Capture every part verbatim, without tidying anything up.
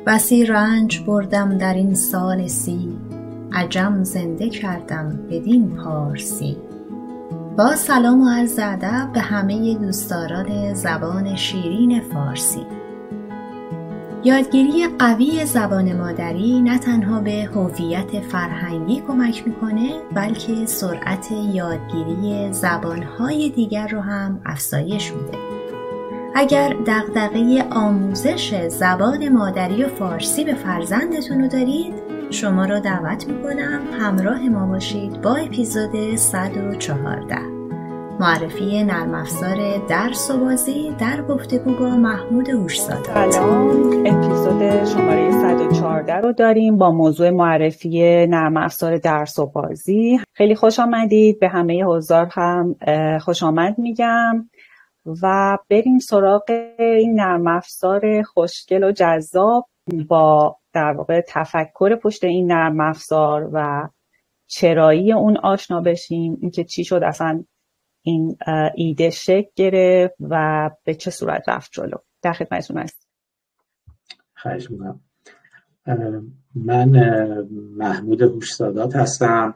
بسی رنج بردم در این سال سی، عجم زنده کردم بدین پارسی. با سلام و عرض ادب به همه دوستداران زبان شیرین فارسی. یادگیری قوی زبان مادری نه تنها به هویت فرهنگی کمک میکنه، بلکه سرعت یادگیری زبانهای دیگر رو هم افزایش میده. اگر دغدغه آموزش زبان مادری و فارسی به فرزندتون رو دارید، شما رو دعوت میکنم همراه ما باشید با اپیزود صد و چهارده، معرفی نرم افزار درس و بازی در گفتگو با محمود هوشزاده. سلام، اپیزود شماره صد و چهارده رو داریم با موضوع معرفی نرم افزار درس و بازی. خیلی خوش آمدید، به همه حضار هم خوش آمد میگم و بریم سراغ این نرم افزار خوشگل و جذاب با در واقع تفکر پشت این نرم افزار و چرایی اون آشنا بشیم، اینکه چی شد اصلا این ایده شکل گرفت و به چه صورت رفت جلو. در خدمتتون هستم. خواهش می‌کنم. من محمود هوشزاده هستم.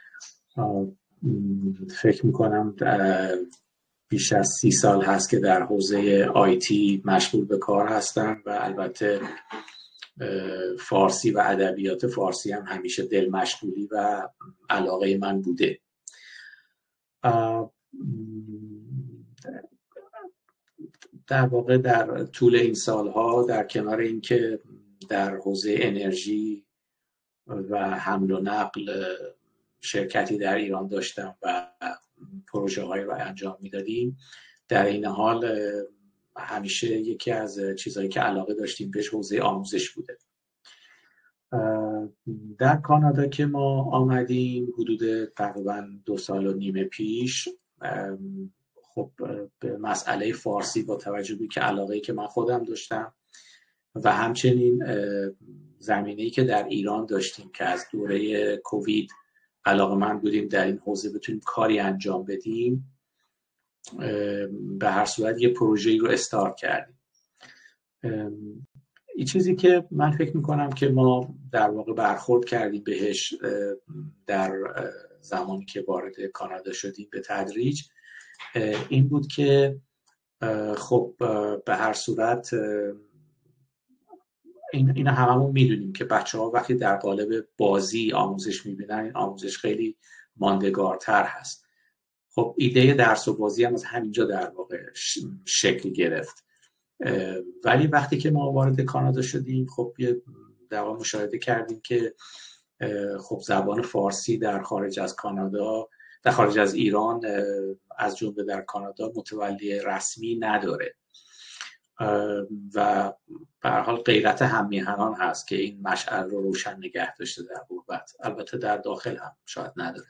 فکر میکنم بیش از سی سال هست که در حوزه آیتی مشغول به کار هستم و البته فارسی و ادبیات فارسی هم همیشه دل مشغولی و علاقه من بوده. در واقع در طول این سالها در کنار اینکه در حوزه انرژی و حمل و نقل شرکتی در ایران داشتم و پروژه هایی رو انجام میدادیم، در این حال همیشه یکی از چیزهایی که علاقه داشتیم بهش حوزه آموزش بوده. در کانادا که ما آمدیم حدود تقریبا دو سال و نیم پیش، خب به مسئله فارسی با توجه به که علاقه‌ای که من خودم داشتم و همچنین زمینه‌ای که در ایران داشتیم که از دوره کووید علاقه من بودیم در این حوزه بتونیم کاری انجام بدیم، به هر صورت یه پروژه‌ای رو استارت کردیم. این چیزی که من فکر میکنم که ما در واقع برخورد کردیم بهش در زمانی که وارد کانادا شدیم به تدریج این بود که خب به هر صورت این اینا هممون میدونیم که بچه‌ها وقتی در قالب بازی آموزش میبینن، این آموزش خیلی ماندگارتر هست. خب ایده درس و بازی هم از همینجا در واقع شکل گرفت. ولی وقتی که ما وارد کانادا شدیم، خب یه در واقع مشاهده کردیم که خب زبان فارسی در خارج از کانادا، در خارج از ایران از جمله در کانادا متولی رسمی نداره و به هر حال غیرت هم میهنان هست که این مشعل رو روشن نگه داشته در غربت. البته در داخل هم شاید نداره.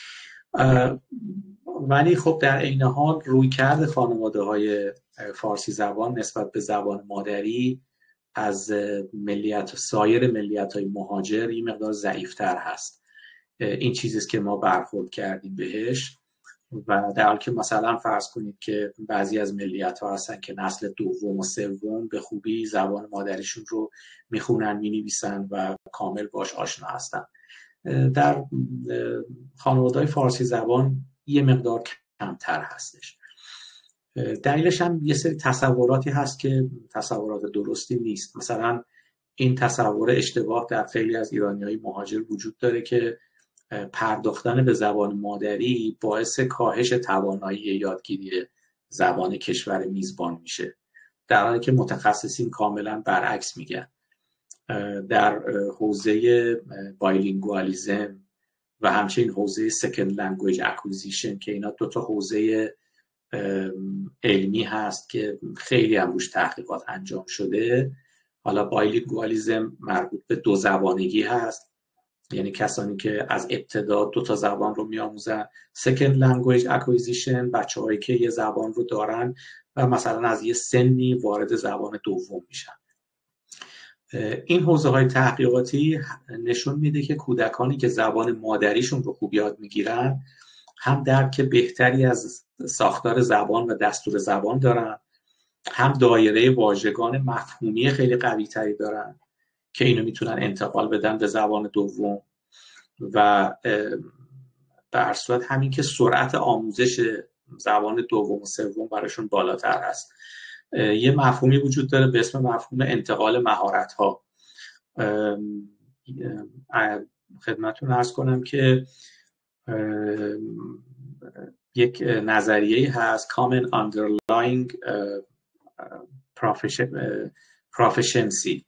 ولی خب در این حال رویکرد خانواده‌های فارسی زبان نسبت به زبان مادری از ملیت سایر ملیت‌های مهاجر این مقدار ضعیف‌تر هست. این چیزیست که ما برخورد کردیم بهش و در حالی که مثلا فرض کنید که بعضی از ملیت‌ها هستن که نسل دوم و سوم به خوبی زبان مادریشون رو میخونن، مینویسن و کامل باش آشنا هستن، در خانواده‌های فارسی زبان یه مقدار کمتر هستش. دلیلش هم یه سری تصوراتی هست که تصورات درستی نیست. مثلا این تصور اشتباه در خیلی از ایرانی‌های مهاجر وجود داره که پرداختن به زبان مادری باعث کاهش توانایی یادگیری زبان کشور میزبان میشه، در حالی که متخصصین کاملا برعکس میگن. در حوزه بایلینگوالیسم و همچنین حوزه سکند لنگویج اکوزیشن که اینا دو تا حوزه علمی هست که خیلی هم روش تحقیقات انجام شده. حالا بایلینگوالیسم مربوط به دو زبانگی هست، یعنی کسانی که از ابتدا دو تا زبان رو میآموزن. سکند لنگویج اکوزیشن بچه‌هایی که یه زبان رو دارن و مثلا از یه سنی وارد زبان دوم میشن. این حوزه های تحقیقاتی نشون میده که کودکانی که زبان مادریشون رو خوب یاد میگیرن هم درک بهتری از ساختار زبان و دستور زبان دارن، هم دایره واژگان مفهومی خیلی قوی تری دارن که اینو میتونن انتقال بدن به زبان دوم و به هر صورت همین که سرعت آموزش زبان دوم و سوم براشون بالاتر هست. یه مفهومی وجود داره به اسم مفهوم انتقال مهارت‌ها. خدمتتون عرض کنم که یک نظریه هست Common Underlying Proficiency.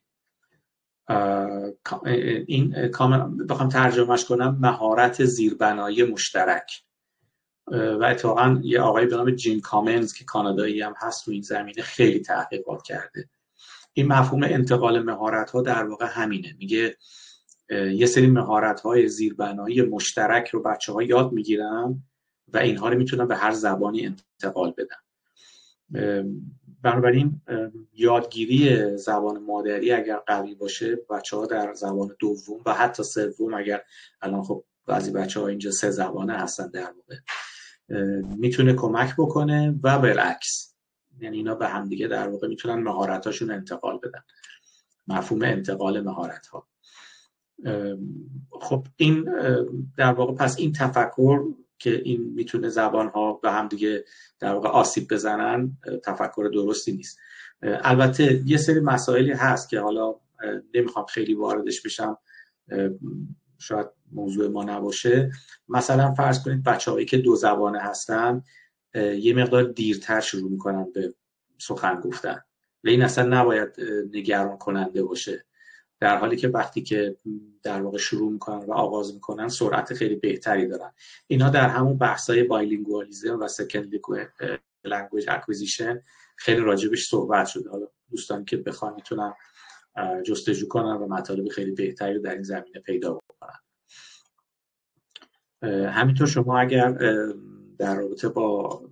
این بخوام ترجمهش کنم مهارت زیربنایی مشترک و اتفاقا یه آقای به نام جیم کامنز که کانادایی هم هست تو این زمینه خیلی تحقیقات کرده. این مفهوم انتقال مهارت‌ها در واقع همینه، میگه یه سری مهارت‌های زیربنایی مشترک رو بچه‌ها یاد میگیرن و اینها رو میتونن به هر زبانی انتقال بدن. بنابراین یادگیری زبان مادری اگر قوی باشه، بچه‌ها در زبان دوم و حتی سوم، اگر الان خب بعضی بچه‌ها اینجا سه زبانه هستن در واقع، میتونه کمک بکنه و بالعکس، یعنی اینا به هم دیگه در واقع میتونن مهارتاشون انتقال بدن. مفهوم انتقال مهارت‌ها. خب این در واقع پس این تفکر که این میتونه زبان‌ها به هم دیگه در واقع آسیب بزنن تفکر درستی نیست. البته یه سری مسائلی هست که حالا نمیخوام خیلی واردش بشم، شاید موضوع ما نباشه. مثلا فرض کنید بچه‌هایی که دو زبانه هستن یه مقدار دیرتر شروع میکنن به سخن گفتن و این اصلا نباید نگران کننده باشه، در حالی که وقتی که در واقع شروع میکنن و آغاز میکنن سرعت خیلی بهتری دارن. اینا در همون بحثای بایلینگوالیسم و سکند لنگویج اکویزیشن خیلی راجبش صحبت شده. حالا دوستان که بخوان میتونن جستجو کنن و مطالب خیلی بهتری رو در این زمینه پیدا بکنن. همینطور شما اگر در رابطه با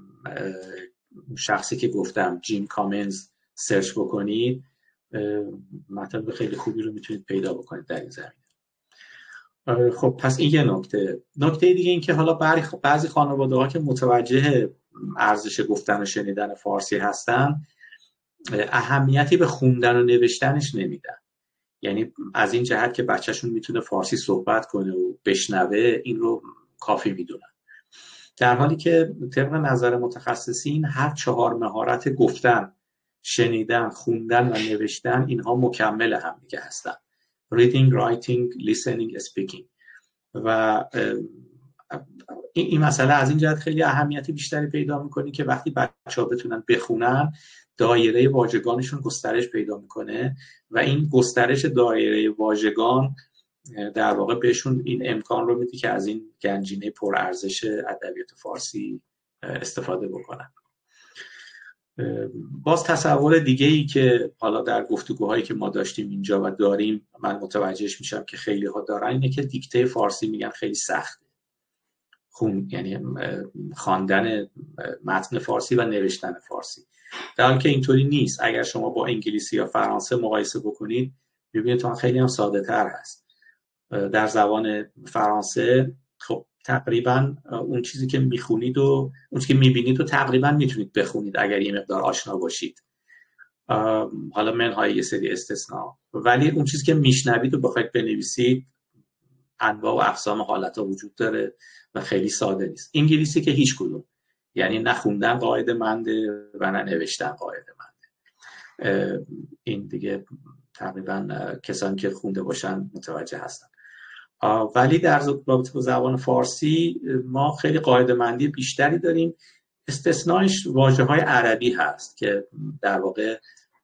شخصی که گفتم جیم کامنز سرچ بکنید مطالب خیلی خوبی رو میتونید پیدا بکنید در این زمینه. خب پس این یه نکته. نکته دیگه این که حالا بعضی خانواده ها که متوجه ارزش گفتن و شنیدن فارسی هستن اهمیتی به خوندن و نوشتنش نمیدن. یعنی از این جهت که بچهشون میتونه فارسی صحبت کنه و بشنوه این رو کافی میدونن، در حالی که طبق نظر متخصصین هر چهار مهارت گفتن، شنیدن، خوندن و نوشتن اینها مکمل هم دیگه هستن. reading, writing, listening, speaking. و این مسئله از این جهت خیلی اهمیتی بیشتری پیدا میکنه که وقتی بچه‌ها بتونن بخونن دایره واژگانشون گسترش پیدا میکنه و این گسترش دایره واژگان در واقع بهشون این امکان رو میده که از این گنجینه پرارزش ادبیات فارسی استفاده بکنن. باز تصور دیگه ای که حالا در گفتگوهایی که ما داشتیم اینجا و داریم من متوجهش میشم که خیلی ها دارن اینه که دیکته فارسی میگن خیلی سخته. خون یعنی خواندن متن فارسی و نوشتن فارسی، در حالی که اینطوری نیست. اگر شما با انگلیسی یا فرانسه مقایسه بکنید میبینید تو خیلی هم ساده تر هست. در زبان فرانسه خب تقریبا اون چیزی که میخونید و اون چیزی که میبینید و تقریبا میتونید بخونید اگر یه مقدار آشنا باشید، حالا منهای یه سری استثناء، ولی اون چیزی که میشنوید و بخواید بنویسید انواع و اقسام حالت‌ها وجود داره و خیلی ساده نیست. انگلیسی که هیچ کدوم، یعنی نه خوندن قاعده منده و نه نوشتن قاعده منده. این دیگه تقریبا کسانی که خونده باشن متوجه هستن. ولی در رابطه با زبان فارسی ما خیلی قاعده مندی بیشتری داریم. استثناءش واژه‌های عربی هست که در واقع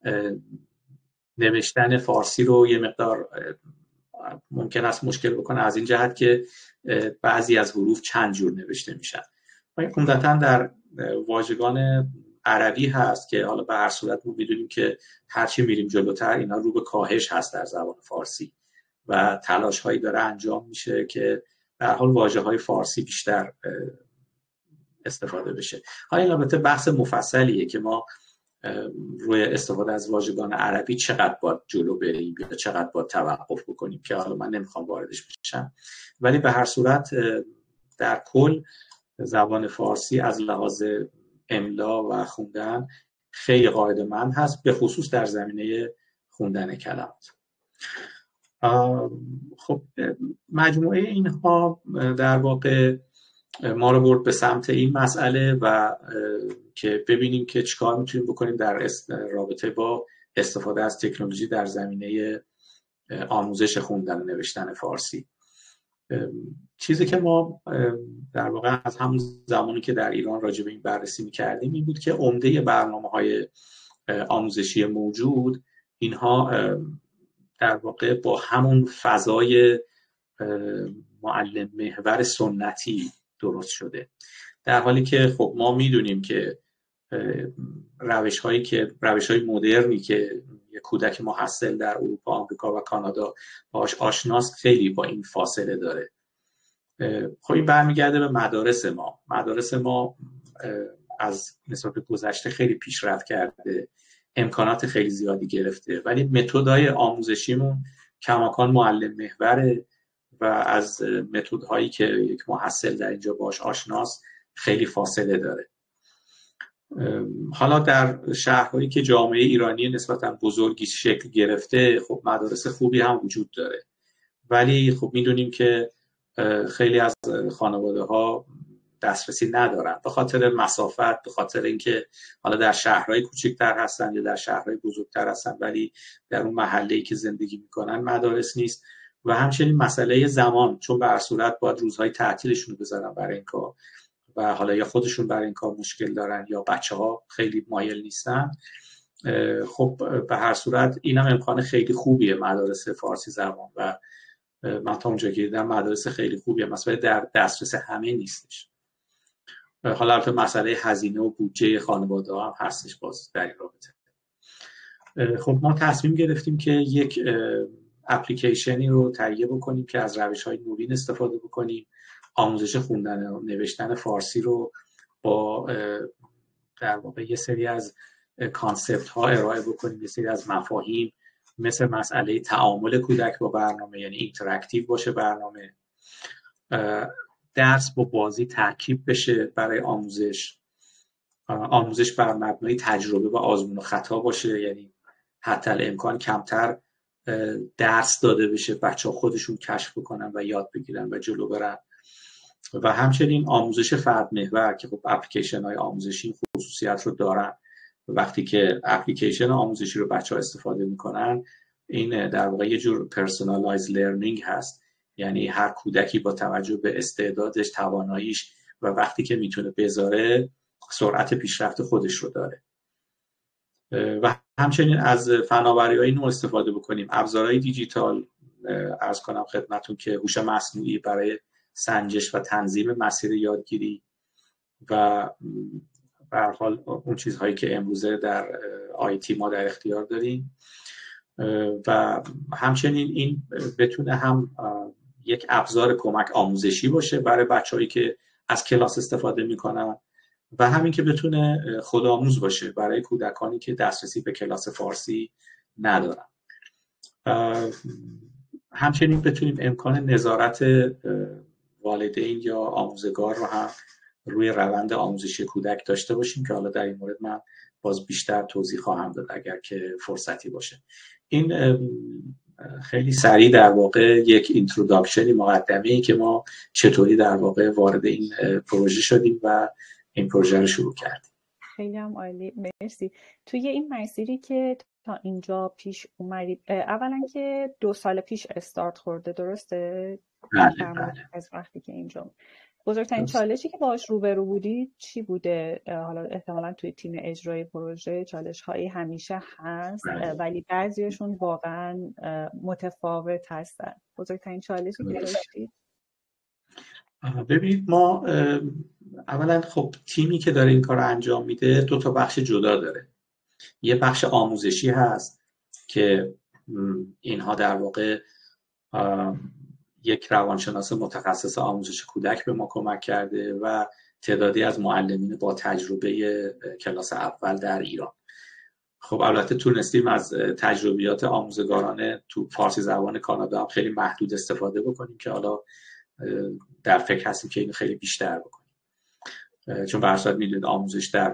نوشتن فارسی رو یه مقدار ممکن است مشکل بکنه از این جهت که بعضی از حروف چند جور نوشته میشن. عمدتاً در واژگان عربی هست که حالا به هر صورت ما میدونیم که هرچی میریم جلوتر اینا رو به کاهش هست در زبان فارسی و تلاش هایی داره انجام میشه که به هر حال واژه های فارسی بیشتر استفاده بشه. حالا این البته بحث مفصلیه که ما روی استفاده از واژگان عربی چقدر باید جلو بریم یا چقدر باید توقف بکنیم که حالا من نمیخوام واردش بشم، ولی به هر صورت در کل زبان فارسی از لحاظ املا و خوندن خیلی قاعده‌مند هست، به خصوص در زمینه خوندن کلمات. خب مجموعه اینها در واقع ما رو برد به سمت این مسئله و که ببینیم که چیکار میتونیم بکنیم در رابطه با استفاده از تکنولوژی در زمینه آموزش خوندن و نوشتن فارسی. چیزی که ما در واقع از همون زمانی که در ایران راجع به این بررسی می‌کردیم این بود که عمده برنامه‌های آموزشی موجود اینها در واقع با همون فضای معلم محور سنتی درست شده، در حالی که خب ما میدونیم که روش هایی که روش های مدرنی که یک کودک محصل در اروپا، آمریکا و کانادا باهاش آشناست خیلی با این فاصله داره. خب این برمیگرده به مدارس ما. مدارس ما از نسبت به گذشته خیلی پیشرفت کرده، امکانات خیلی زیادی گرفته، ولی متدهای آموزشیمون کماکان معلم محوره و از متدهایی که یک محصل در اینجا باهاش آشناست خیلی فاصله داره. حالا در شهرهایی که جامعه ایرانی نسبتاً بزرگی شکل گرفته خب مدارس خوبی هم وجود داره، ولی خب میدونیم که خیلی از خانواده ها دسترسی ندارن به خاطر مسافت، به خاطر اینکه حالا در شهرهای کوچکتر هستن یا در شهرهای بزرگتر هستن ولی در اون محله‌ای که زندگی میکنن مدارس نیست، و همچنین مسئله زمان، چون به هر صورت باید روزهای تعطیلشون رو بذارن برای این کار و حالا یا خودشون برای این کار مشکل دارن یا بچه‌ها خیلی مایل نیستن. خب به هر صورت اینم امکان خیلی خوبیه مدارس فارسی زبان و من تا اونجا که دیدم مدارس خیلی خوبیه، مثلا در دسترس همه نیستش. حالا البته مسئله هزینه و بودجه خانواده هم هستش باز در این رابطه. خب ما تصمیم گرفتیم که یک اپلیکیشنی رو تهیه بکنیم که از روش‌های نوین استفاده بکنیم، آموزش خوندن و نوشتن فارسی رو با در واقع یه سری از کانسپت ها ارائه بکنیم، یه سری از مفاهیم مثل مسئله تعامل کودک با برنامه، یعنی اینتراکتیو باشه برنامه، درس با بازی ترکیب بشه برای آموزش، آموزش بر مبنای تجربه و آزمون و خطا باشه، یعنی حتی الامکان کمتر درس داده بشه، بچه‌ها خودشون کشف بکنن و یاد بگیرن و جلو برن. و همچنین آموزش فرد محور که خب اپلیکیشن های آموزشی خصوصیت رو دارن، وقتی که اپلیکیشن آموزشی رو بچه‌ها استفاده میکنن این در واقع یه جور پرسونالایز لرنینگ هست، یعنی هر کودکی با توجه به استعدادش، تواناییش و وقتی که میتونه بذاره سرعت پیشرفت خودش رو داره. و همچنین از فناوری‌های نو استفاده بکنیم، ابزارهای دیجیتال، عرض کنم خدمتتون که هوش مصنوعی برای سنجش و تنظیم مسیر یادگیری و به هر حال اون چیزهایی که امروزه در آیتی ما در اختیار داریم، و همچنین این بتونه هم یک ابزار کمک آموزشی باشه برای بچه‌هایی که از کلاس استفاده میکنن و همین که بتونه خودآموز باشه برای کودکانی که دسترسی به کلاس فارسی ندارن. همچنین بتونیم امکان نظارت والدین یا آموزگار رو هم روی روند آموزشی کودک داشته باشیم که حالا در این مورد من باز بیشتر توضیح خواهم داد اگر که فرصتی باشه. این خیلی سریع در واقع یک اینتروداکشنی، مقدمه‌ای که ما چطوری در واقع وارد این پروژه شدیم و این پروژه رو شروع کردیم. خیلی هم عالی، مرسی. توی این مسیری که تا اینجا پیش اومدید، اولا که دو سال پیش استارت خورده، درسته؟ بله بله. از وقتی که اینجا بزرگترین چالشی که باهاش روبرو بودید چی بوده؟ حالا احتمالاً توی تیم اجرای پروژه چالش هایی همیشه هست، بله. ولی بعضیشون واقعاً متفاوت هستن. بزرگترین چالشی که داشتید؟ ببینید ما اولا خب تیمی که داره این کار رو انجام میده دو تا بخش جدا داره. یه بخش آموزشی هست که اینها در واقع یک روانشناس متخصص آموزش کودک به ما کمک کرده و تعدادی از معلمین با تجربه کلاس اول در ایران. خب البته تونستیم از تجربیات آموزگاران تو فارسی زبان کانادا هم خیلی محدود استفاده بکنیم که حالا در فکر هستیم که اینو خیلی بیشتر بکنیم، چون به هر صورت میدونید آموزش در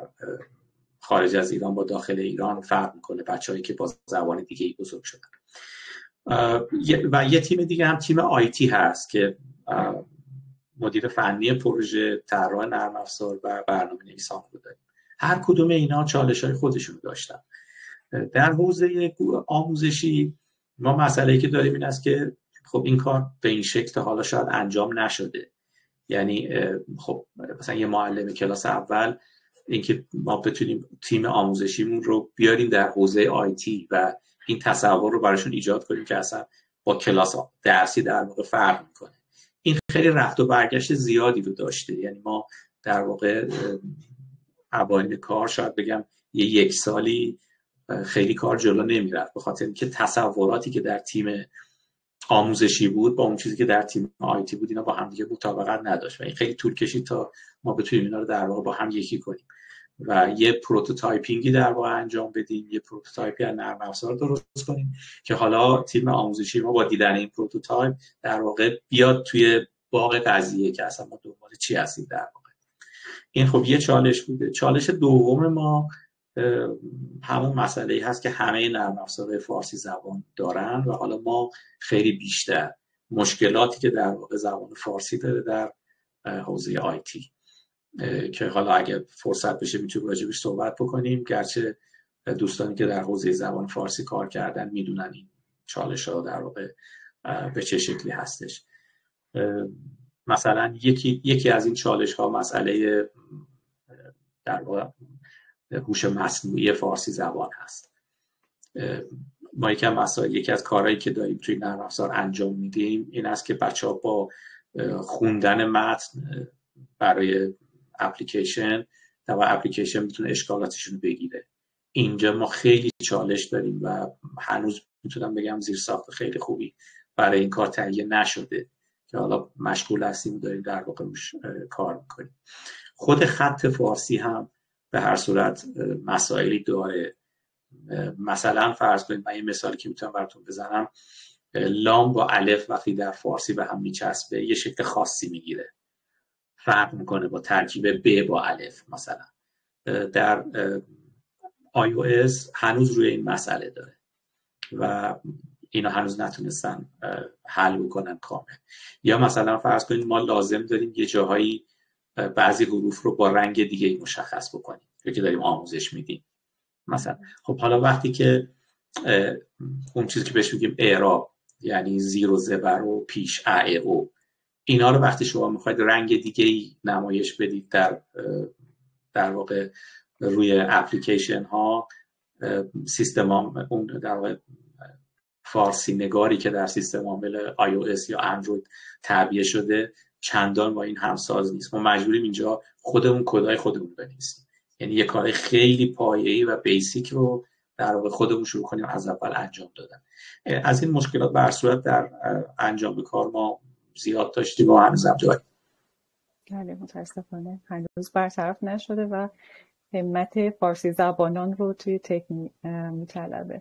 خارج از ایران با داخل ایران فرق میکنه، بچه‌هایی که با زبان دیگه‌ای بزرگ شدن. و یه تیم دیگه هم تیم آیتی هست که مدیر فنی پروژه، طراح نرم افزار و برنامه‌نویسان رو داریم. هر کدوم اینا چالش‌های خودشون داشتن. در حوزه آموزشی ما مسئله‌ای که داریم این است که خب این کار به این شکل حالا شاید انجام نشده. یعنی خب مثلا یه معلم کلاس اول اینکه ما بتونیم تیم آموزشیمون رو بیاریم در حوزه آیتی و این تصور رو براشون ایجاد کنیم که اصلا با کلاس درسی در واقع فرق میکنه، این خیلی رفت و برگشت زیادی رو داشته. یعنی ما در واقع اوایل کار شاید بگم یه یک سالی خیلی کار جلو نمیرفت به خاطر اینکه تصوراتی که در تیم آموزشی بود با اون چیزی که در تیم آیتی بود اینا با هم دیگه مطابقت نداشت و این خیلی طول کشید تا ما بتونیم اینا رو در واقع با هم یکی کنیم و یه پروتوتایپینگی در واقع انجام بدیم، یه پروتوتایپی از نرم افزار درست کنیم که حالا تیم آموزشی ما با دیدن این پروتوتایپ در واقع بیاد توی باغ قضیه که اصلا ما دنبال چی هستیم در واقع. این خب یه چالش بوده. چالش دوم ما همون مسئله‌ای هست که همه نرم افزارهای فارسی زبان دارن و حالا ما خیلی بیشتر مشکلاتی که در واقع زبان فارسی داره در حوزه آیتی که حالا اگه فرصت بشه میتونیم راجبش صحبت بکنیم، گرچه دوستانی که در حوزه زبان فارسی کار کردن میدونن این چالش ها در واقع به چه شکلی هستش. مثلا یکی یکی از این چالش ها مسئله در واقع هوش مصنوعی فارسی زبان هست. ما یکی از مسائل یکی از کارهایی که داریم توی نرم افزار انجام میدیم این است که بچه‌ها با خوندن متن برای اپلیکیشن در واقع اپلیکیشن میتونه اشکالاتشون بگیره. اینجا ما خیلی چالش داریم و هنوز میتونم بگم زیرساخت خیلی خوبی برای این کار تهیه نشده که حالا مشغول هستیم داریم در واقع روش کار میکنیم. خود خط فارسی هم به هر صورت مسائلی داره. مثلا فرض کنید من یه مثالی که میتونم براتون بزنم، لام با الف وقتی در فارسی به هم میچسبه یه شکل خاصی میگیره، فرق میکنه با ترکیب ب با الف. مثلا در آی او اس هنوز روی این مسئله داره و اینا هنوز نتونستن حل بکنن کامل. یا مثلا فرض کنید ما لازم داریم یه جاهایی بعضی حروف رو با رنگ دیگه مشخص بکنیم یا که داریم آموزش میدیم مثلا. خب حالا وقتی که اون چیزی که بهش میگیم اعراب یعنی زیر و زبر و پیش ا او، اینا رو وقتی شما میخواید رنگ دیگه‌ای نمایش بدید در در واقع روی اپلیکیشن ها، سیستم ها اون در واقع فارسی نگاری که در سیستم عامل آی او اس یا اندروید تعبیه شده چندان با این همساز نیست. ما مجبوریم اینجا خودمون کدای خودمون بنویسیم، یعنی یه کار خیلی پایه‌ای و بیسیک رو در واقع خودمون شروع کنیم از اول انجام دادن. از این مشکلات به هر صورت در انجام کار ما زیاد داشتیم و هنوزم داریم. بله متاسفانه هنوز برطرف نشده و همت فارسی زبانان رو توی تک میطلبه.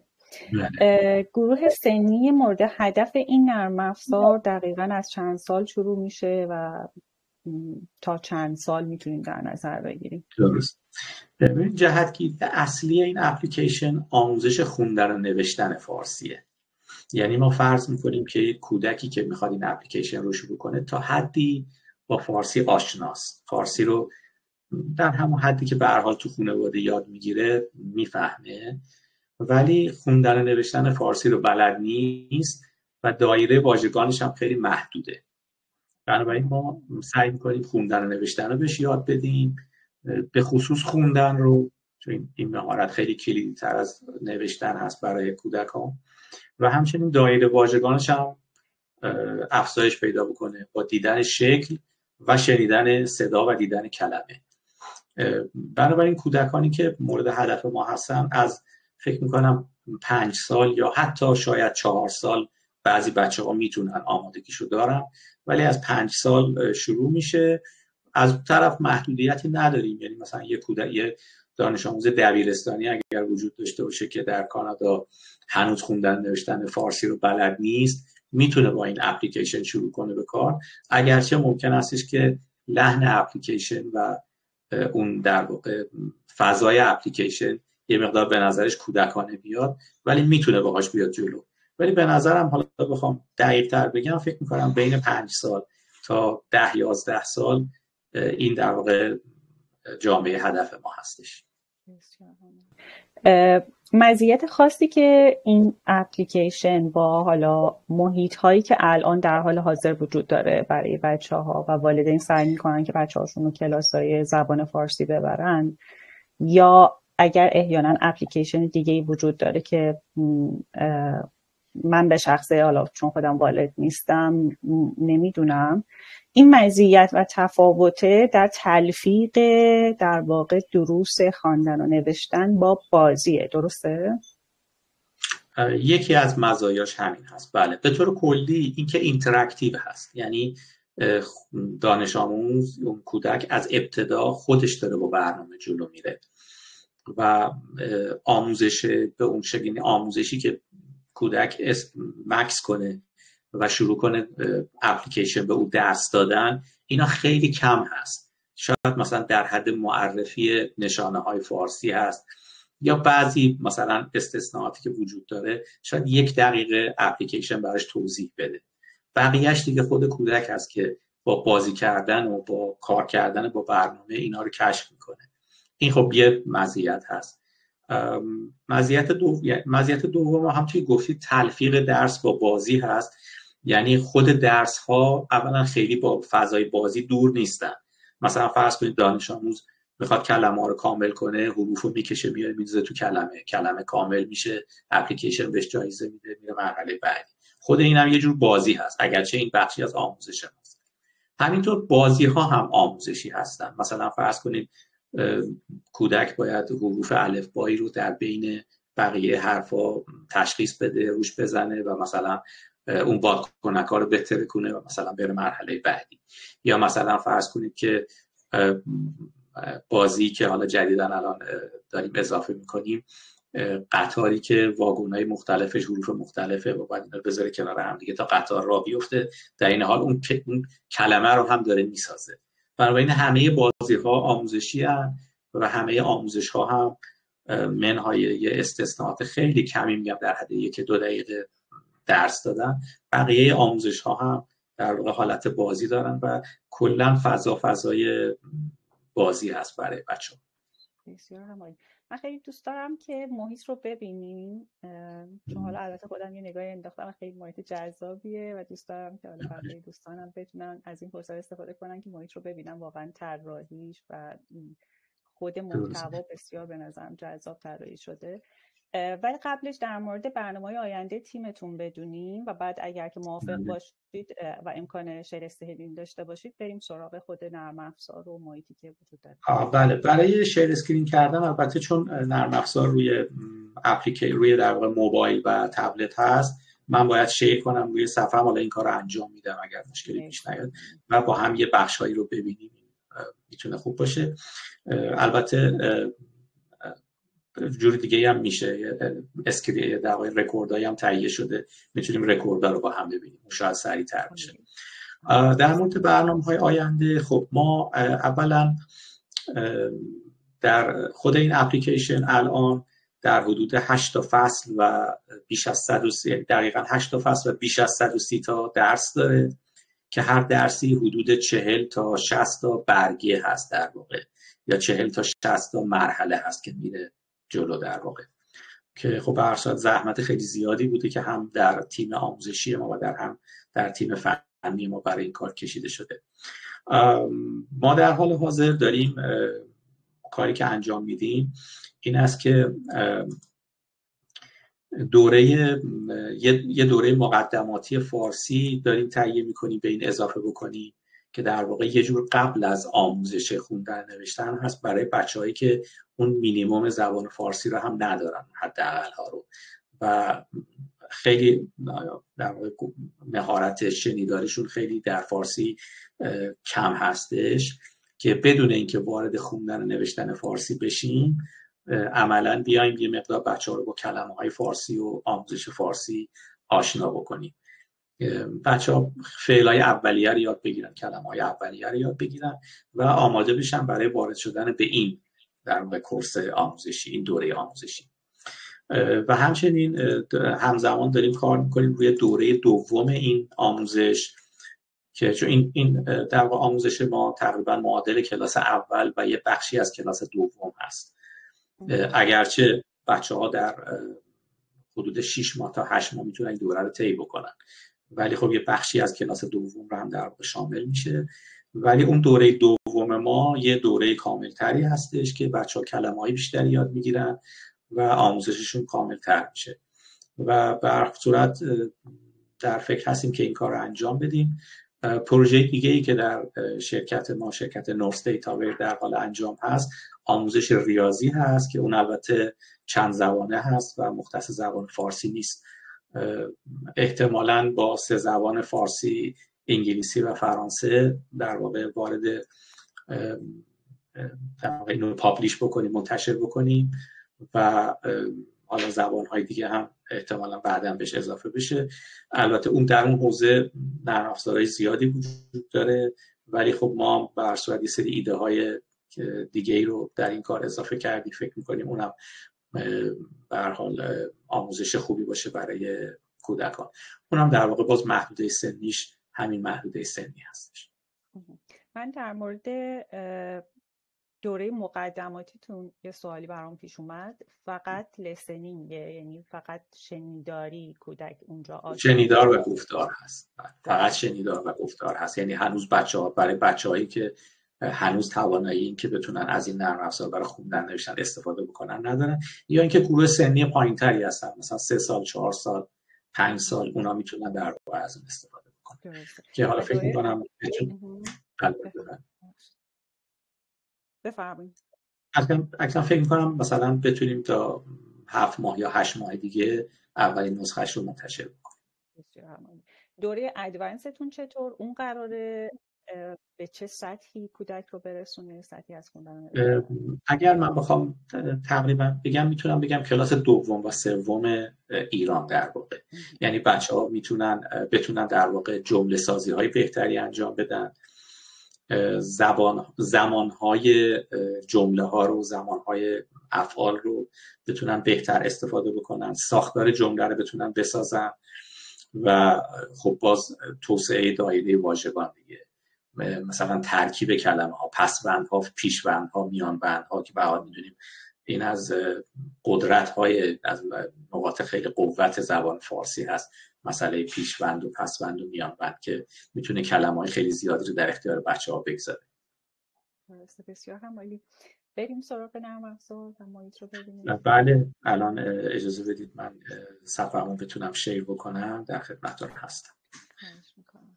گروه سنی مورد هدف این نرم افزار دقیقاً از چند سال شروع میشه و تا چند سال میتونیم در نظر بگیریم؟ درست. ببین جهتگیری اصلی این اپلیکیشن آموزش خوندن و نوشتن فارسیه. یعنی ما فرض میکنیم که کودکی که میخواد این اپلیکیشن رو شروع کنه تا حدی با فارسی آشناست، فارسی رو در همون حدی که به هر حال تو خانواده یاد میگیره میفهمه، ولی خوندن و نوشتن فارسی رو بلد نیست و دایره واژگانش هم خیلی محدوده. بنابراین ما سعی میکنیم خوندن و نوشتن رو بهش یاد بدیم، به خصوص خوندن رو، چون این مهارت خیلی کلیدی تر از نوشتن هست برای کودکان، و همچنین دایره واژگانش هم افزایش پیدا بکنه با دیدن شکل و شنیدن صدا و دیدن کلمه. بنابراین کودکانی که مورد هدف ما هستن از فکر میکنم پنج سال یا حتی شاید چهار سال بعضی بچه ها میتونن آمادگیشو دارن، ولی از پنج سال شروع میشه. از طرف محدودیتی نداریم، یعنی مثلا یه کودک یه دانش آموز دبیرستانی اگر وجود داشته باشه که در کانادا هنوز خوندن نوشتن فارسی رو بلد نیست میتونه با این اپلیکیشن شروع کنه به کار، اگرچه ممکن استش که لحن اپلیکیشن و اون در واقع فضای اپلیکیشن یه مقدار به نظرش کودکانه بیاد، ولی میتونه باهاش بیاد جلو. ولی به نظرم حالا بخوام دقیق تر بگم فکر میکنم بین پنج سال تا ده یازده سال این در واقع جامعه هدف ما هستش. مزیت خاصی که این اپلیکیشن با حالا محیط هایی که الان در حال حاضر وجود داره برای بچه ها و والدین سعی میکنن که بچه هاشون رو کلاس های زبان فارسی ببرن، یا اگر احیانا اپلیکیشن دیگه ای وجود داره که من به شخصه حالا چون خودم والد نیستم نمیدونم، این مزیت و تفاوته در تلفیق در واقع دروس خواندن و نوشتن با بازیه، درسته؟ یکی از مزایاش همین هست. بله، به طور کلی این که اینتراکتیو هست، یعنی دانش آموز اون کودک از ابتدا خودش داره با برنامه جلو میره و آموزش به اون شکلی آموزشی که کودک مکس کنه و شروع کنه اپلیکیشن به او درس دادن، اینا خیلی کم هست. شاید مثلا در حد معرفی نشانه های فارسی هست، یا بعضی مثلا استثناءاتی که وجود داره شاید یک دقیقه اپلیکیشن براش توضیح بده. بقیهش دیگه خود کودک هست که با بازی کردن و با کار کردن با برنامه اینا رو کشف میکنه. این خب یه مزیت هست. مزیت دو مزیت دوم هم توی گفتی تلفیق درس با بازی هست. یعنی خود درس ها اولا خیلی با فضای بازی دور نیستن. مثلا فرض کنید دانش آموز میخواد کلمه ها رو کامل کنه، حروف رو میکشه میاره میذاره تو کلمه، کلمه کامل میشه، اپلیکیشن بهش جایزه میده، میره مرحله بعدی. خود این هم یه جور بازی هست، اگرچه این بخشی از آموزش هست. همینطور بازی ها هم آموزشی هستن. مثلا فرض کنید کودک باید حروف الفبایی رو در بین بقیه حرفا تشخیص بده، روش بزنه و مثلا اون بادکنک‌ها رو بهتر کنه و مثلا بره مرحله بعدی. یا مثلا فرض کنید که بازی که حالا جدیدن الان داریم اضافه میکنیم، قطاری که واگن‌های مختلفش حروف مختلفه و باید اینو بذاره کنار هم دیگه تا قطار راه بیفته، در این حال اون کلمه رو هم داره میسازه. بنابراین همه بازی‌ها آموزشی هستند و همه آموزش‌ها هم منهای یه استثناءات خیلی کمی، میگم در حد یک دو دقیقه درس دادن، بقیه آموزش‌ها هم در واقع حالت بازی دارن و کلا فضا فضای بازی هست برای بچه‌ها. بسیار همالی. من خیلی دوست دارم که محیط رو ببینیم، چون حالا البته خودم یه نگاهی انداختم، خیلی محیط جذابیه و دوست دارم که حالا بقیه دوستانم بتونن از این فرصت استفاده کنن که محیط رو ببینن. واقعا طراحیش و خود محتوا بسیار به نظرم جذاب طراحی شده. ولی قبلش در مورد برنامه‌های آینده تیمتون بدونیم و بعد اگر که موافق باشید و امکان شیر اسکرین داشته باشید بریم سراغ خود نرم افزار و محیطی که وجود داره. بله، برای شیر اسکرین کردن البته چون نرم افزار روی اپلیکیشن روی در واقع موبایل و تبلت هست، من باید شیر کنم روی صفحه، حالا این کارو انجام میدم اگر مشکلی پیش نیاد و با هم یه بخشایی رو ببینیم میتونه خوب باشه. البته جور دیگه هم میشه، اسکرین در واقع رکوردایی هم تهیه شده، میتونیم رکوردها رو با هم ببینیم، شاید سریع‌تر بشه. در مورد برنامه‌های آینده، خب ما اولا در خود این اپلیکیشن الان در حدود هشت تا فصل و بیش از صد و سی، دقیقاً هشت تا فصل و بیش از صد و سی تا درس داره که هر درسی حدود چهل تا شصت تا برگه هست در واقع، یا چهل تا شصت تا مرحله هست که میره جلو در واقع، که خب به هر صورت زحمت خیلی زیادی بوده که هم در تیم آموزشی ما و در هم در تیم فنی ما برای این کار کشیده شده. ما در حال حاضر داریم کاری که انجام میدیم این است که دوره یه دوره مقدماتی فارسی داریم تهیه میکنیم، به این اضافه بکنیم که در واقع یه جور قبل از آموزش خوندن نوشتن هست برای بچه‌هایی که اون مینیمم زبان فارسی رو هم ندارن، حداقل ها رو، و خیلی در واقع مهارت شنیداریشون خیلی در فارسی کم هستش، که بدون اینکه وارد خوندن و نوشتن فارسی بشیم عملاً بیایم یه مقدار بچه‌ها رو با کلمه‌های فارسی و آموزش فارسی آشنا بکنیم. بچه‌ها فعلای اولیه رو یاد بگیرن، کلمه‌های اولیه رو یاد بگیرن و آماده بشن برای وارد شدن به این در واقع کورس آموزشی، این دوره آموزشی. و همچنین همزمان داریم کار میکنیم روی دوره دوم این آموزش که چون این این در واقع آموزش ما تقریبا معادل کلاس اول و یه بخشی از کلاس دوم هست. اگرچه بچه‌ها در حدود شش ماه تا هشت ماه میتونن این دوره رو طی بکنن، ولی خب یه بخشی از کلاس دوم رو هم در واقع شامل میشه. ولی اون دوره دوم ما یه دوره کاملتری هستش که بچه‌ها کلمه‌های بیشتری یاد میگیرن و آموزششون کاملتر میشه و به هر صورت در فکر هستیم که این کار رو انجام بدیم. پروژه دیگه ای که در شرکت ما، شرکت نورث دیتاویر، در حال انجام هست آموزش ریاضی هست که اون البته چند زبانه هست و مختص زبان فارسی نیست. احتمالاً با سه زبان فارسی، انگلیسی و فرانسه در واقع وارد در واقع اینو پابلیش بکنیم، منتشر بکنیم و حالا زبان‌های دیگه هم احتمالاً بعداً بهش اضافه بشه. البته اون در اون حوزه نرم افزارهای زیادی وجود داره، ولی خب ما به هر صورت یه سری ایده های دیگه ای رو در این کار اضافه کردیم. فکر می‌کنیم اونم به هر حال آموزش خوبی باشه برای کودکان. اونم در واقع باز محدوده سنیش همین محدوده سنی هستش. من در مورد دوره مقدماتیتون یه سوالی برام پیش اومد. فقط لسنینگه، یعنی فقط شنیداری کودک اونجا آشنا؟ شنیدار و گفتار هست، فقط شنیدار و گفتار هست. یعنی هنوز بچه‌ها، برای بچه‌هایی که هنوز توانایی این که بتونن از این نرم افزار برای خوندن نوشتن استفاده بکنن ندارن، یا اینکه گروه سنی پایین‌تری هستن، مثلا سه سال، چهار سال، پنج سال، اونا میتونن در واقع از اون استفاده بکنن. که حالا فکر می‌کنم بفرمایید. اصلا فکر می‌کنم مثلا بتونیم تا هفت ماه یا هشت ماه دیگه اولین نسخه‌اش رو منتشر بکنیم. دوره ادوانستون چطور؟ اون قراره به چه سطحی کودک رو برسونه؟ سطحی از خوندن؟ اگر من بخوام تقریبا بگم، میتونم بگم کلاس دوم و سوم ایران در واقع. یعنی بچه‌ها میتونن بتونن در واقع جمله سازی های بهتری انجام بدن، زبان زمانهای جمله ها رو، زمانهای افعال رو بتونن بهتر استفاده بکنن، ساختار جمله رو بتونن بسازن و خب باز توسعه دایره واژگان دیگه، مثلا ترکیب کلمه ها، پسوند ها، پیشوند ها، میانبند ها که به حال میدونیم این از قدرت های، از نقاط خیلی قوت زبان فارسی هست، مسئله پیشوند و پسوند و میانبند که میتونه کلمه های خیلی زیادی رو در اختیار بچه ها بگذاره. بسیار هم عالی. بریم سراغ نرم افزار و محیط رو ببینیم. بله، الان اجازه بدید من صفحه‌مو بتونم شیر بکنم، در خدمتتون هستم. خواهش می‌کنم.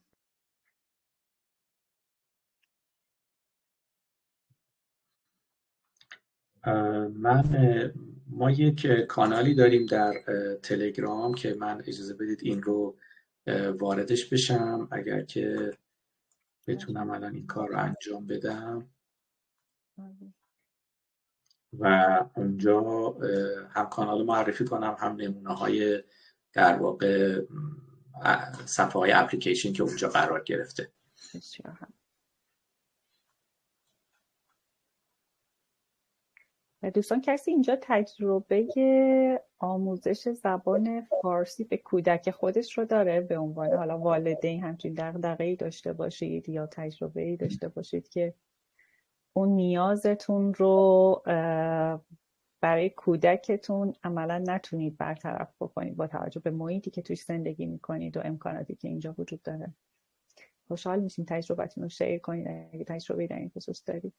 من ما یک کانالی داریم در تلگرام که من اجازه بدید این رو واردش بشم، اگر که بتونم الان این کار رو انجام بدم و اونجا هم کانال معرفی کنم، هم نمونه های در واقع صفحه های اپلیکیشن که اونجا قرار گرفته. دوستان، کسی اینجا تجربه آموزش زبان فارسی به کودک خودش رو داره؟ به عنوان حالا والدین همچین دغدغه‌ای داشته باشید یا تجربه‌ای داشته باشید که اون نیازتون رو برای کودکتون عملا نتونید برطرف بکنید با توجه به محیطی که توش زندگی میکنید و امکاناتی که اینجا وجود داره. خوشحال میشیم تجربتون رو شیر کنید اگه تجربه‌ای در این خصوص دارید.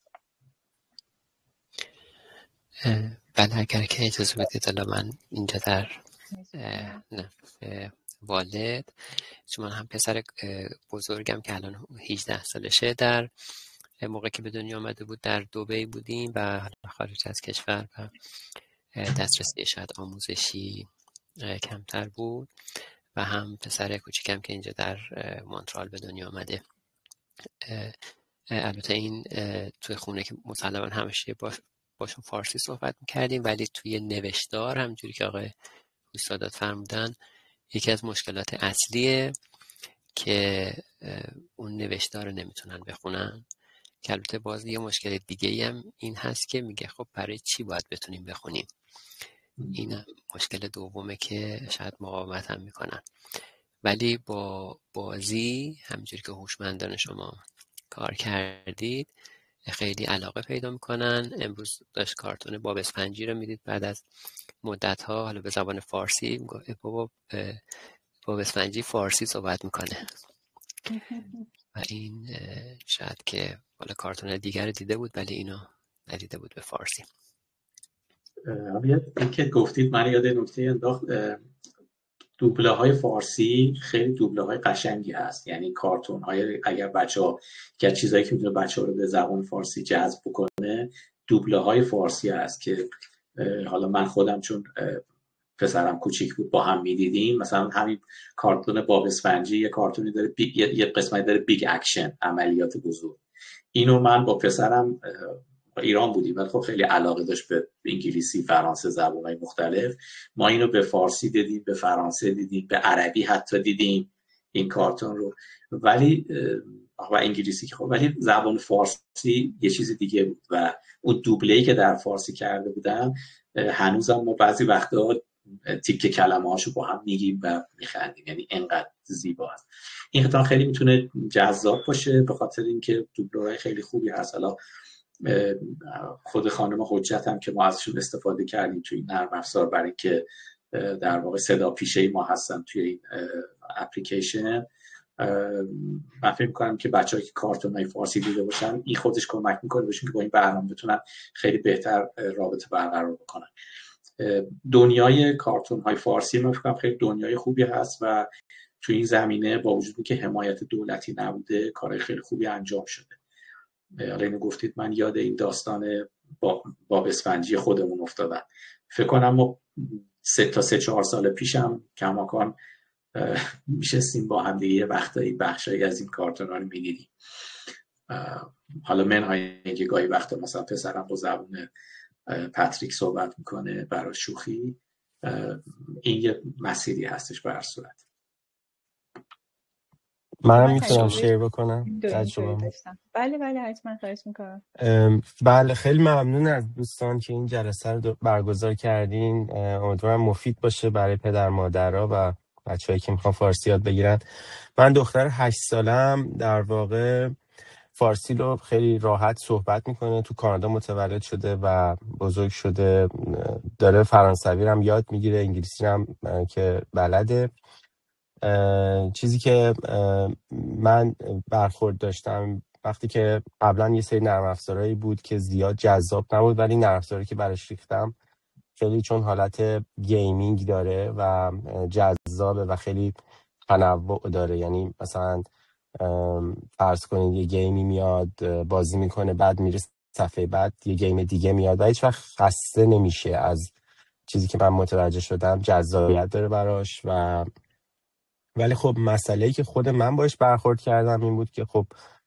بله، اگر که اجازه بدید حالا من اینجا در نه والد، چون من هم پسر بزرگم که الان هجده سالشه، در موقع که به دنیا آمده بود در دبی بودیم و خارج از کشور و دسترسی شاید آموزشی کمتر بود، و هم پسر کوچیکم که اینجا در مونترال به دنیا آمده. البته این توی خونه که مسلما همیشه باش باشون فارسی صحبت میکردیم، ولی توی نوشتار همجوری که آقای استادات فرمودن، یکی از مشکلات اصلیه که اون نوشتار رو نمیتونن بخونن. که البته باز یه مشکل دیگه هم این هست که میگه خب برای چی باید بتونیم بخونیم؟ این مشکل دومه که شاید مقاومت هم میکنن. ولی با بازی همینجوری که هوشمندانه شما کار کردید خیلی علاقه پیدا میکنن. امروز داشت کارتون باب اسفنجی رو میدید، بعد از مدت ها حالا به زبان فارسی باب باب اسفنجی فارسی صحبت میکنه و این شاید که حالا کارتون دیگر دیده بود ولی اینو ندیده بود به فارسی. این که گفتید من یاد نکته انداخت، دوبله های فارسی خیلی دوبله های قشنگی هست. یعنی کارتون های اگر بچه ها که چیزایی که میتونه بچه ها رو به زبان فارسی جذب بکنه دوبله های فارسی هست که حالا من خودم چون پسرم کوچیک بود با هم میدیدیم. مثلا همین کارتون باب اسفنجی یه کارتونی داره بی... یه قسمتی داره بیگ اکشن، عملیات بزرگ. اینو من با پسرم ایران بودیم ولی خب خیلی علاقه داشت به انگلیسی، فرانسه، زبان‌های مختلف. ما اینو به فارسی دیدیم، به فرانسه دیدیم، به عربی حتی دیدیم این کارتون رو، ولی و انگلیسی که خب، ولی زبان فارسی یه چیز دیگه بود و اون دوبله‌ای که در فارسی کرده بودم هنوزم ما بعضی وقتا تیکه کلمه‌هاشو با هم میگیم و میخندیم. یعنی انقدر زیباست. این قطعه خیلی میتونه جذاب باشه به خاطر اینکه دوبله‌های خیلی خوبی هست. حالا خود خانم حجت هم که ما ازشون استفاده کردیم توی نرم افزار برای اینکه در واقع صدا پیشه ما هستن توی این اپلیکیشن. من فکر می‌کنم که بچه‌ها که کارتون‌های فارسی دیده باشن این خودش کمک می‌کنه بهشون که با این برنامه بتونن خیلی بهتر رابطه برقرار بکنن. دنیای کارتون‌های فارسی من فکر کنم خیلی دنیای خوبی هست و توی این زمینه با وجودی که حمایت دولتی نبوده کارهای خیلی خوبی انجام شده. حالا اینو گفتید من یاد این داستان باب اسفنجی خودمون افتادم. فکر کنم ما سه تا سه چهار سال پیشم کماکان میشستیم با هم دیگه یه وقتایی بخشایی از این کارتونا رو میدیدیم. حالا منهای اینکه گاهی وقتا مثلا پسرم با زبون پاتریک صحبت میکنه برای شوخی، این یه مسیری هستش به هر صورت. منم میتونم شیر بکنم تجربه. بله بله حتما خواهش میکنم. بله خیلی ممنون از دوستان که این جلسه رو برگزار کردین. امیدوارم مفید باشه برای پدر مادرها و بچه‌هایی که میخوان فارسی یاد بگیرن. من دختر هشت سالم در واقع فارسی رو خیلی راحت صحبت میکنه. تو کانادا متولد شده و بزرگ شده، داره فرانسوی رو هم یاد میگیره، انگلیسی رو هم که بلده. چیزی که من برخورد داشتم وقتی که قبلا یه سری نرم افزارهایی بود که زیاد جذاب نبود، ولی نرم افزاری که براش ریختم خیلی چون حالت گیمینگ داره و جذابه و خیلی تنوع داره. یعنی مثلا فرض کنید یه گیمی میاد بازی میکنه، بعد میره صفحه بعد یه گیم دیگه میاد و هیچ وقت خسته نمیشه. از چیزی که من متوجه شدم جذابیت داره براش. و ولی خب مسئله‌ای که خود من باش برخورد کردم این بود که خب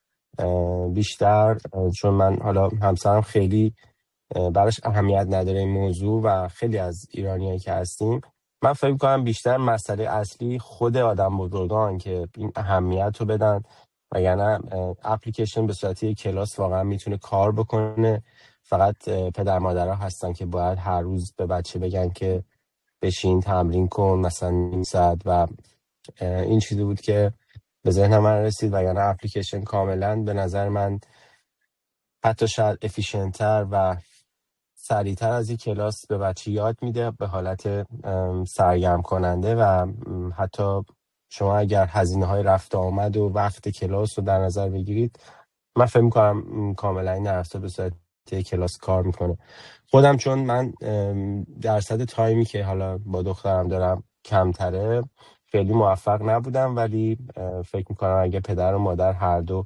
بیشتر چون من حالا همسرم خیلی براش اهمیت نداره این موضوع و خیلی از ایرانیایی که هستیم، من فکر می‌کنم بیشتر مسئله اصلی خود آدم بزرگان که این اهمیت رو بدن، وگرنه اپلیکیشن به صورت یک کلاس واقعا میتونه کار بکنه. فقط پدر مادرها هستن که باید هر روز به بچه بگن که بشین تمرین کن مثلا نیم ساعت و این چیزی بود که به ذهن من رسید. وگرنه اپلیکیشن کاملا به نظر من حتی شاید افیشنتر و سریعتر از این کلاس به بچه یاد میده به حالت سرگرم کننده و حتی شما اگر هزینه های رفت آمد و وقت کلاس رو در نظر بگیرید، من فکر می‌کنم کاملا این نرفته به صورت کلاس کار میکنه. خودم چون من درصد تایمی که حالا با دخترم دارم کمتره خیلی موفق نبودم، ولی فکر میکنم اگه پدر و مادر هر دو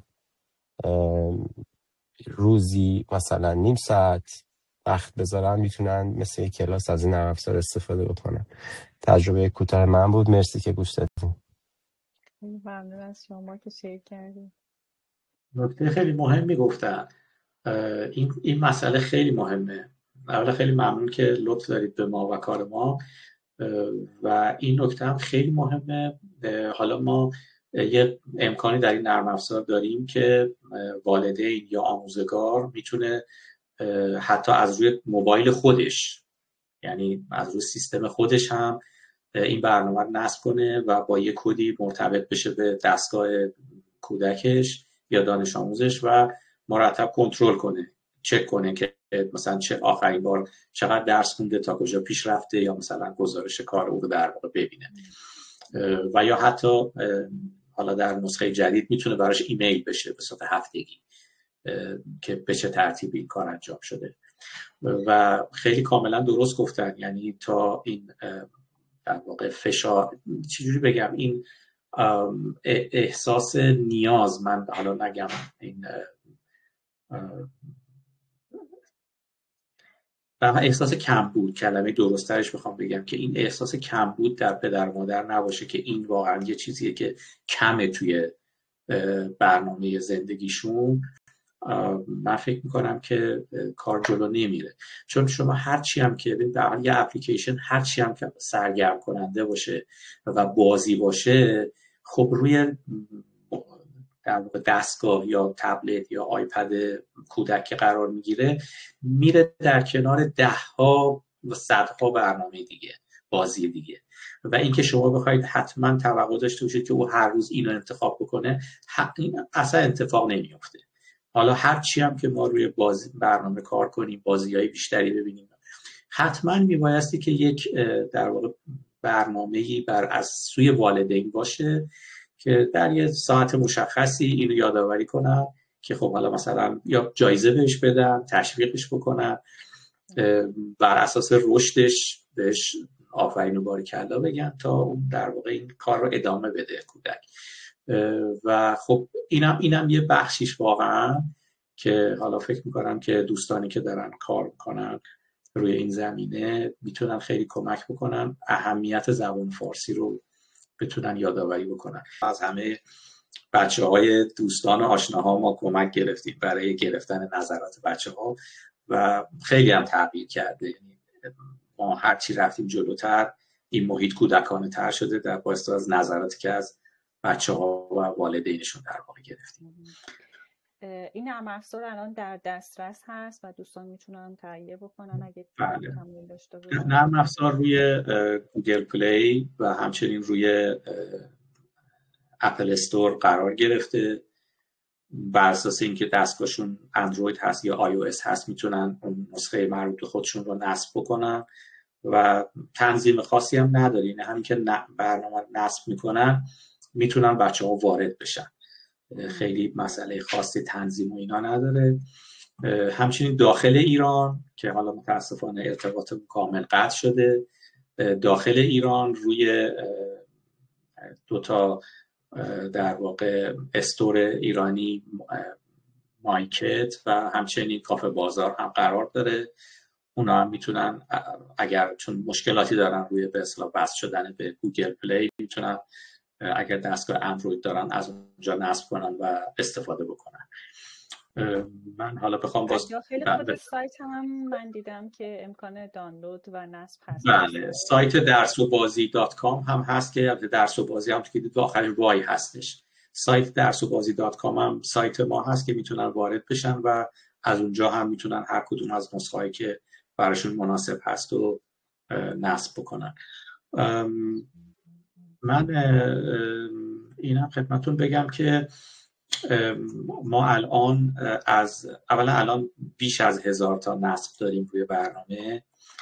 روزی مثلا نیم ساعت وقت بذارن میتونن مثل یک کلاس از این نرم افزار استفاده بکنن. تجربه کوتاه من بود. مرسی که گوش دادین. ممنون از شما که شیر کردین. نکته خیلی مهمی گفتن. این این مسئله خیلی مهمه. اولا خیلی ممنون که لطف دارید به ما و کار ما و این نکته هم خیلی مهمه. حالا ما یه امکانی در این نرم افزار داریم که والدین یا آموزگار میتونه حتی از روی موبایل خودش، یعنی از روی سیستم خودش هم این برنامه رو نصب کنه و با یک کدی مرتبط بشه به دستگاه کودکش یا دانش آموزش و مرتب کنترل کنه، چک کنه که مثلا چه آخرین بار چقدر درس خونده، تا کجا پیش رفته، یا مثلا گزارش کار او رو در واقع ببینه. و یا حتی حالا در نسخه جدید میتونه براش ایمیل بشه به صورت هفتگی که به چه ترتیبی این کار انجام شده. و خیلی کاملا درست گفتن، یعنی تا این در واقع فشار، چجوری بگم، این احساس نیاز، من حالا نگم این و احساس کمبود، کلمه درسترش بخوام بگم که این احساس کمبود در پدر مادر نباشه که این واقعا یه چیزیه که کمه توی برنامه زندگیشون. من فکر میکنم که کار جلو نمیره، چون شما هرچی هم که در حال یه اپلیکیشن هرچی هم که سرگرم کننده باشه و بازی باشه، خب روی در واقع دستگاه یا تبلت یا آیپد کودک که قرار میگیره، میره در کنار ده ها و صدها برنامه دیگه، بازی دیگه. و اینکه شما بخواید حتما توقع داشته باشید که او هر روز اینو انتخاب بکنه، این اصلا اتفاق نمیفته. حالا هر چی هم که ما روی بازی برنامه کار کنیم، بازی‌های بیشتری ببینیم، حتما میبایستی که یک در واقع برنامه‌ای بر از سوی والدین باشه که در یه ساعت مشخصی اینو یادآوری کنن که خب حالا مثلا یا جایزه بهش بدن، تشویقش بکنن، بر اساس رشدش بهش آفرین و باریکلا بگن تا اون در واقع این کار رو ادامه بده کودک. و خب اینم اینم یه بخشیش واقعا که حالا فکر میکنم که دوستانی که دارن کار میکنن روی این زمینه میتونن خیلی کمک بکنن، اهمیت زبان فارسی رو بتونن یادآوری بکنن. از همه بچه های دوستان و آشناها ما کمک گرفتیم برای گرفتن نظرات بچه ها و خیلی هم تغییر کرده. یعنی ما هرچی رفتیم جلوتر این محیط کودکانه تر شده در واسطه از نظراتی که از بچه ها و والدینشون در واقع گرفتیم. این نرم افزار الان در دسترس هست و دوستان میتونن تهیه بکنن اگه بله. تمایل داشته باشن. نرم افزار روی گوگل پلی و همچنین روی اپل استور قرار گرفته. بر اساس اینکه دستگاهشون اندروید هست یا آی او اس هست میتونن اون نسخه مربوط به خودشون رو نصب بکنن و تنظیم خاصی هم نداره. یعنی همین که برنامه رو نصب میکنن میتونن بچه ها وارد بشن، خیلی مسئله خاصی تنظیم و اینا نداره. همچنین داخل ایران که حالا متاسفانه ارتباط کامل قطع شده، داخل ایران روی دوتا در واقع استور ایرانی، مایکت و همچنین کافه بازار هم قرار داره. اونا هم میتونن اگر چون مشکلاتی دارن روی به اصطلاح وصل شدن به گوگل پلی، میتونن اگر دستگاه اندروید دارن از اونجا نصب کنن و استفاده بکنن. من حالا بخوام باز داخل خود سایت هم من دیدم که امکان دانلود و نصب هست. بله، سایت درس و بازی دات کام هم هست که درس و بازی هم که دید آخرین وای هستش. سایت درس و بازی دات کام هم سایت ما هست که میتونن وارد بشن و از اونجا هم میتونن هر کدوم از نسخه‌هایی که براشون مناسب هست و نصب بکنن. من اینم خدمتتون بگم که ما الان از اولا الان بیش از هزار تا نصب داریم روی برنامه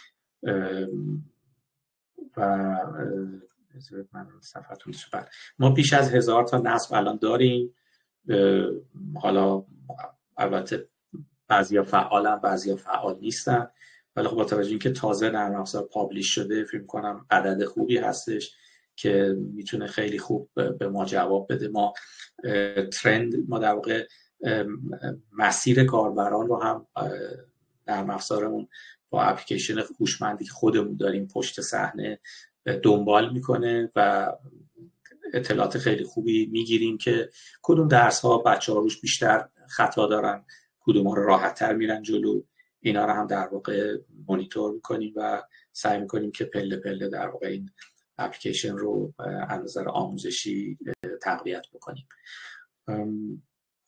و من صفحتون شد. ما بیش از هزار تا نصب الان داریم. حالا البته بعضیا فعالن، بعضیا فعال نیستن، ولی خب با توجه اینکه تازه نرم افزار پابلیش شده، فکر کنم عدد خوبی هستش که میتونه خیلی خوب به ما جواب بده. ما ترند ما در واقع مسیر کاربران رو هم نرم افزارمون با اپلیکیشن هوشمندی که خودمون داریم پشت صحنه دنبال میکنه و اطلاعات خیلی خوبی میگیریم که کدوم درس ها بچه ها روش بیشتر خطا دارن، کدوم ها رو راحت تر میرن جلو. اینا رو هم در واقع مانیتور میکنیم و سعی میکنیم که پله پله در واقع این اپلیکیشن رو از نظر آموزشی تقویت بکنیم.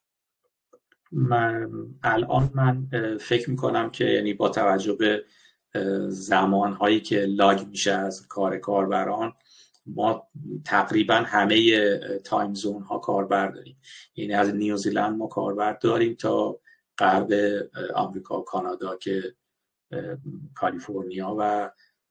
من الان من فکر میکنم که یعنی با توجه به زمانهایی که لاگ میشه از کار کاربران، ما تقریبا همه تایم زون ها کاربر داریم. یعنی از نیوزیلند ما کاربر داریم تا غرب آمریکا و کانادا که کالیفرنیا و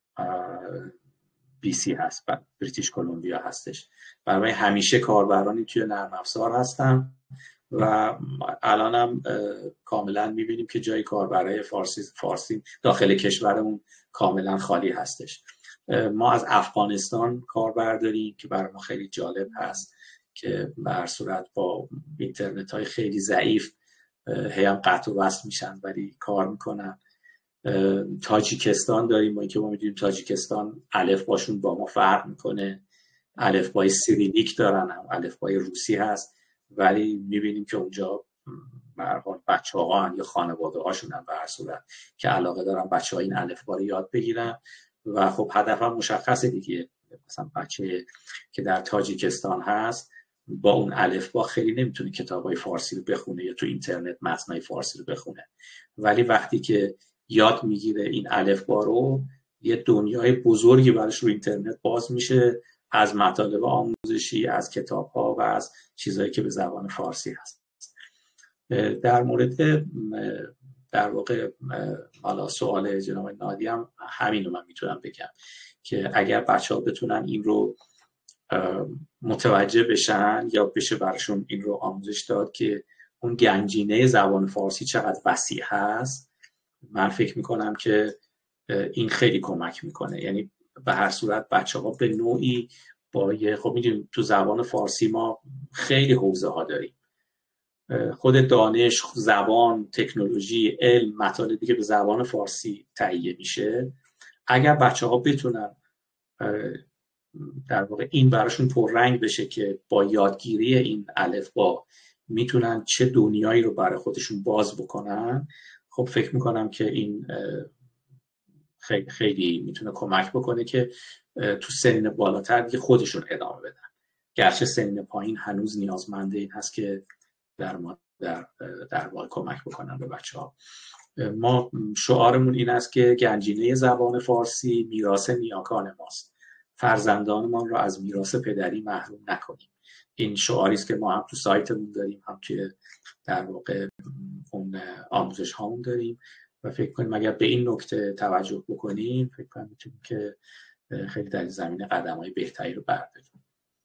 بی سی هست و بریتیش کلمبیا هستش. برای همیشه کاربرانی توی نرم افزار هستن و الان هم کاملا میبینیم که جای کاربرای فارسی فارسی داخل کشورمون کاملا خالی هستش. ما از افغانستان کاربر داریم که برای ما خیلی جالب هست که به هر صورت با اینترنت های خیلی ضعیف هی هم قطع و وصل میشن ولی کار میکنن. تاجیکستان داریم ما که ما میدونیم تاجیکستان الف باشون با ما فرق میکنه، الف بای سیریلیک دارن، هم الف بای روسی هست، ولی میبینیم که اونجا به هر حال بچه‌ها یا خانواده هاشون هم به هر صورت که علاقه دارن بچه‌ها این الف با رو یاد بگیرن و خب هدفم مشخصه دیگه. مثلا بچه که در تاجیکستان هست با اون الفبا خیلی نمیتونه کتابای فارسی رو بخونه یا تو اینترنت متنای فارسی رو بخونه، ولی وقتی که یاد میگیره این الفبا رو یه دنیای بزرگی براش رو اینترنت باز میشه، از مطالب آموزشی، از کتاب‌ها و از چیزایی که به زبان فارسی هست. در مورد در واقع حالا سوال جناب نادی هم همین رو من میتونم بگم که اگر بچه‌ها بتونن این رو متوجه بشن یا بشه براشون این رو آموزش داد که اون گنجینه زبان فارسی چقدر وسیع هست، من فکر میکنم که این خیلی کمک میکنه. یعنی به هر صورت بچه‌ها به نوعی با یه خب میدونیم تو زبان فارسی ما خیلی حوزه ها داریم، خود دانش، زبان، تکنولوژی، علم، مطالبی که به زبان فارسی تهیه میشه، اگر بچه‌ها بتونن در واقع این براشون پررنگ بشه که با یادگیری این الفبا میتونن چه دنیایی رو برای خودشون باز بکنن، خب فکر میکنم که این خیلی خیلی میتونه کمک بکنه که تو سنین بالاتر دیگه خودشون ادامه بدن، گرچه سنین پایین هنوز نیازمنده این هست که در ما در در واقع کمک بکنن به بچه‌ها. ما شعارمون این است که گنجینه زبان فارسی میراث نیاکان ماست، فرزندانمان را از میراث پدری محروم نکنیم. این شعاری است که ما هم تو سایتمون داریم، هم که در واقع اون آموزش هامون داریم و فکر کنیم اگر به این نکته توجه بکنیم فکر کنم میتونیم که خیلی در زمینه قدم‌های بهتری رو برداریم.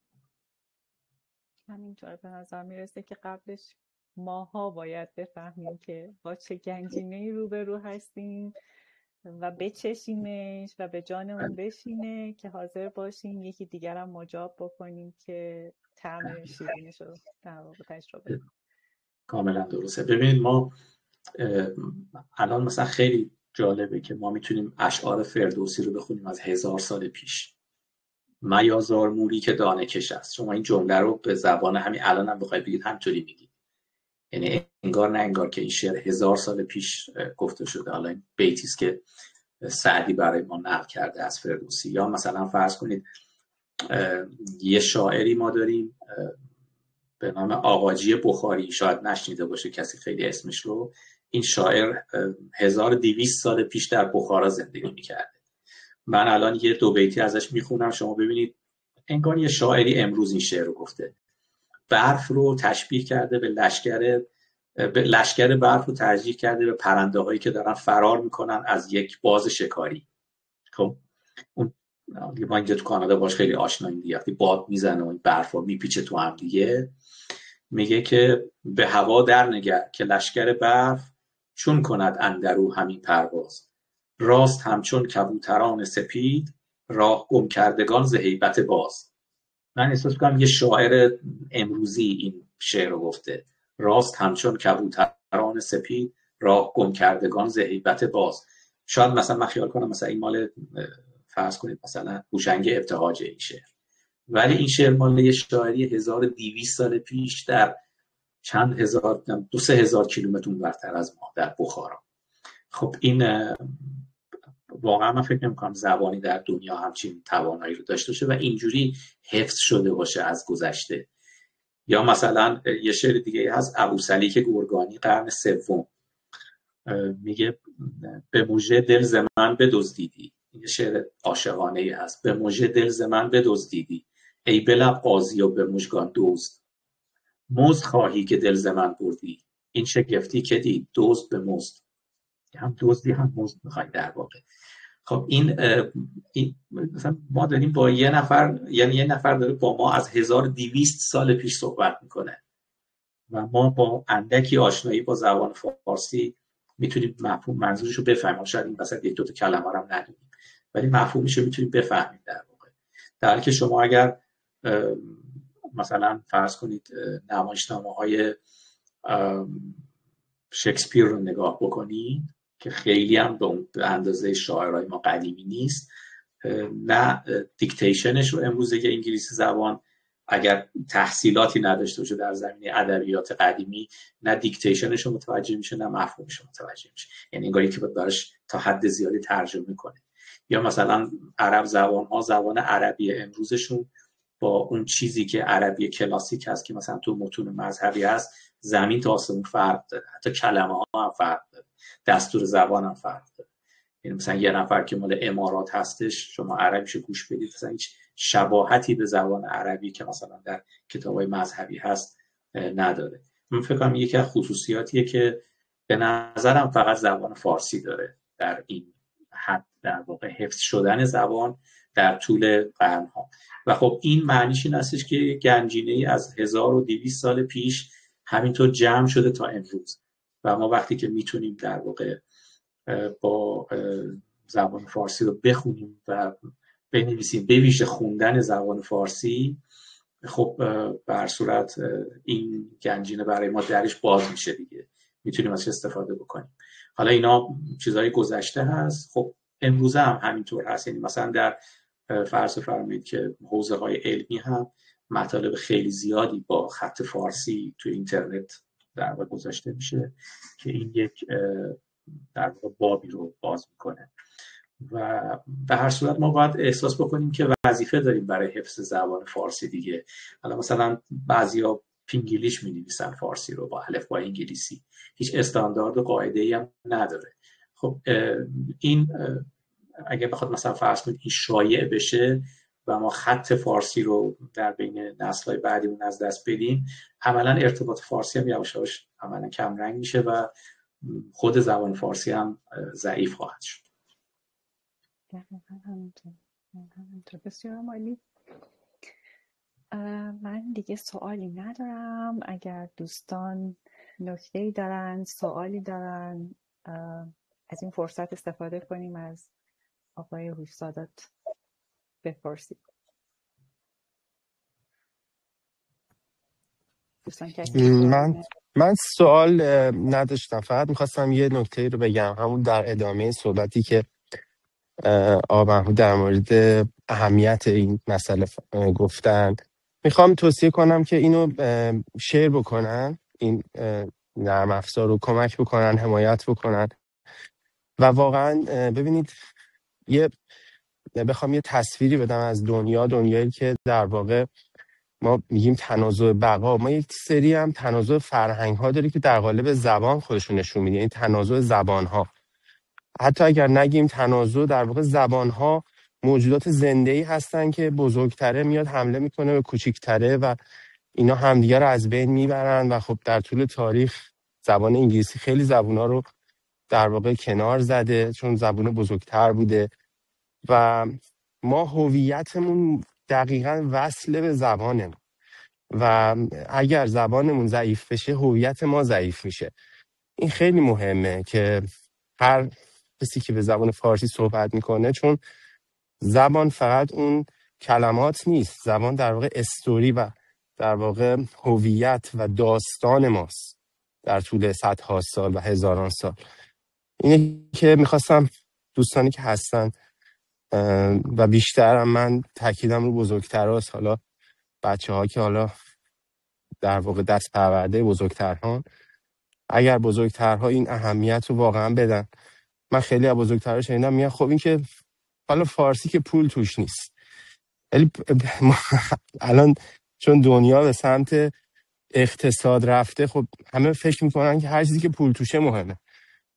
همینطور به نظر میرسه که قبلش ماها باید بفهمیم که با چه گنجینه‌ای روبرو هستیم و بچشیمش و به جانمون بشینه که حاضر باشیم یکی دیگر هم مجاب بکنیم که طعم شیرینش رو در واقع تجربه کنیم. کاملا درسته. ببینید ما الان مثلا خیلی جالبه که ما میتونیم اشعار فردوسی رو بخونیم از هزار سال پیش. میازار موری که دانه کش است. شما این جمله رو به زبان همین الان هم بخواید بگید همطوری میگید، یعنی انگار نه انگار که این شعر هزار سال پیش گفته شده. حالا این بیتی است که سعدی برای ما نقل کرده از فردوسی. یا مثلا فرض کنید یه شاعری ما داریم به نام آقاجی بخاری، شاید نشنیده باشه کسی خیلی اسمش رو. این شاعر هزار و دویست سال پیش در بخارا زندگی میکرده. من الان یه دو بیتی ازش میخونم، شما ببینید انگار یه شاعری امروز این شعر رو گفته. برف رو تشبیه کرده به لشکر به لشکر برف رو ترجیح کرده به پرنده هایی که دارن فرار میکنن از یک باز شکاری. خب اون ما اینجا تو کانادا باش خیلی آشناییم دیگه، وقتی باد میزنه و این برف رو میپیچه تو هم دیگه، میگه که به هوا در نگر که لشکر برف چون کند اندرو همین پرواز، راست همچون کبوتران سپید راه گم کردگان ز هیبت باز. من احساس می‌کنم یه شاعر امروزی این شعر رو گفته، راست همچون کبوتران سپید راه گم کردگان ز هیبت باز. شاید مثلا من خیال کنم مثلا این مال فرض کنید مثلا هوشنگ ابتهاج این شعر، ولی این شعر مال یه شاعری هزار و دویست سال پیش در چند هزار دو سه هزار کیلومتر اونورتر از ما در بخارا. خب این واقعا من فکر نمی‌کنم زبانی در دنیا همچین توانایی رو داشته باشه و اینجوری حفظ شده باشه از گذشته. یا مثلا یه شعر دیگه هست ابوسلیک گرگانی قرن سوم، میگه به مژه دل ز من بدزدیدی. این شعر عاشقانه ای هست. به مژه دل ز من بدزدیدی، ای به لب قاضی و به مژگان دزد. مزد خواهی که دل ز من بردی، این شگفتی که دید دزد به مزد. هم دزدی هم مزد میخوای در واقع. خب این, این مثلا ما داریم با یه نفر، یعنی یه نفر داره با ما از هزار و دویست سال پیش صحبت میکنه و ما با اندکی آشنایی با زبان فارسی میتونیم مفهوم منظورش رو بفهمیم. شاید این وسط یک دو تا کلمه رو هم ندونیم ولی مفهومش رو میتونیم بفهمیم در واقع. در حالی که شما اگر مثلا فرض کنید نمایشنامه‌های شکسپیر رو نگاه بکنید که خیلی هم به اندازه شاعرای ما قدیمی نیست، نه دیکتیشنش رو امروزه که انگلیسی زبان اگر تحصیلاتی نداشته باشه در زمینه ادبیات قدیمی، نه دیکتیشنش رو متوجه میشه نه مفهومش رو متوجه میشه. یعنی انگاری که باید براش تا حد زیادی ترجمه کنه. یا مثلا عرب زبان ها، زبان عربی امروزشون با اون چیزی که عربی کلاسیک هست که مثلا تو متون مذهبی هست، زمین تا آسمون فرق داره. حتی کلمه ها هم فرق داره، دستور زبان هم فرق داره. یعنی مثلا یه نفر که مال امارات هستش شما عربیشو گوش بدید مثلا هیچ شباهتی به زبان عربی که مثلا در کتابای مذهبی هست نداره. من فکر کنم یکی از خصوصیاتیه که به نظرم فقط زبان فارسی داره در این حد، در واقع حفظ شدن زبان در طول قرن‌ها. و خب این معنیش این هستش که گنجینه‌ای از هزار و دویست سال پیش همینطور جمع شده تا امروز و ما وقتی که میتونیم در واقع با زبان فارسی رو بخونیم و بنویسیم، به ویژه خوندن زبان فارسی، خب به هر صورت این گنجینه برای ما درش باز میشه دیگه، میتونیم ازش استفاده بکنیم. حالا اینا چیزای گذشته هست، خب امروزه هم همینطور هست. یعنی مثلا در فرض فرمایید که حوزه های علمی هم مطالب خیلی زیادی با خط فارسی تو اینترنت در واقع گذاشته میشه که این یک در واقع بابی رو باز میکنه. و به هر صورت ما باید احساس بکنیم که وظیفه داریم برای حفظ زبان فارسی دیگه. حالا مثلا بعضیا پینگلیش می‌نویسن فارسی رو با الفبا انگلیسی، هیچ استاندارد و قاعده‌ای هم نداره. خب این اگه بخواد مثلا فرض کنید این شایع بشه و ما خط فارسی رو در بین نسل‌های بعدیمون از دست بدیم، عملاً ارتباط فارسی هم یواش یواش عملاً کم رنگ میشه و خود زبان فارسی هم ضعیف خواهد شد. همینطور. بسیار عالی. من دیگه سوالی ندارم. اگر دوستان نکته‌ای دارن، سوالی دارن، از این فرصت استفاده کنیم از آقای هوش‌زادات بپرسید. دوستان کسی من من سوال نداشتم، فقط میخواستم یه نکته رو بگم، همون در ادامه صحبتی که آقا محمود در مورد اهمیت این مسئله گفتن. میخوام توصیه کنم که اینو شیر بکنن، این نرم افزار رو کمک بکنن، حمایت بکنن و واقعا ببینید یه بخوام یه تصویری بدم از دنیا، دنیایی که در واقع ما میگیم تنازع بقا، ما یک سری هم تنازع فرهنگ ها داری که در قالب زبان خودشون نشون میده، این تنازع زبان ها. حتی اگر نگیم تنازع، در واقع زبان ها موجودات زنده‌ای هستن که بزرگتره میاد حمله میکنه به کوچیکتره و اینا همدیگه رو از بین میبرن و خب در طول تاریخ زبان انگلیسی خیلی زبونا رو در واقع کنار زده چون زبون بزرگتر بوده و ما هویتمون دقیقاً وصله به زبانمون و اگر زبانمون ضعیف بشه هویت ما ضعیف میشه. این خیلی مهمه که هر کسی که به زبان فارسی صحبت میکنه، چون زبان فقط اون کلمات نیست، زبان در واقع استوری و در واقع هویت و داستان ماست در طول صدها سال و هزاران سال. اینه که میخواستم دوستانی که هستن و بیشترم من تاکیدم رو بزرگتراست، حالا بچه ها که حالا در واقع دست پرورده بزرگترها، اگر بزرگترها این اهمیت رو واقعا بدن. من خیلی از بزرگترها شنیدم میگن خب این که حالا فارسی که پول توش نیست، ولی الان چون دنیا به سمت اقتصاد رفته، خب همه فکر میکنن که هر چیزی که پول توشه مهمه.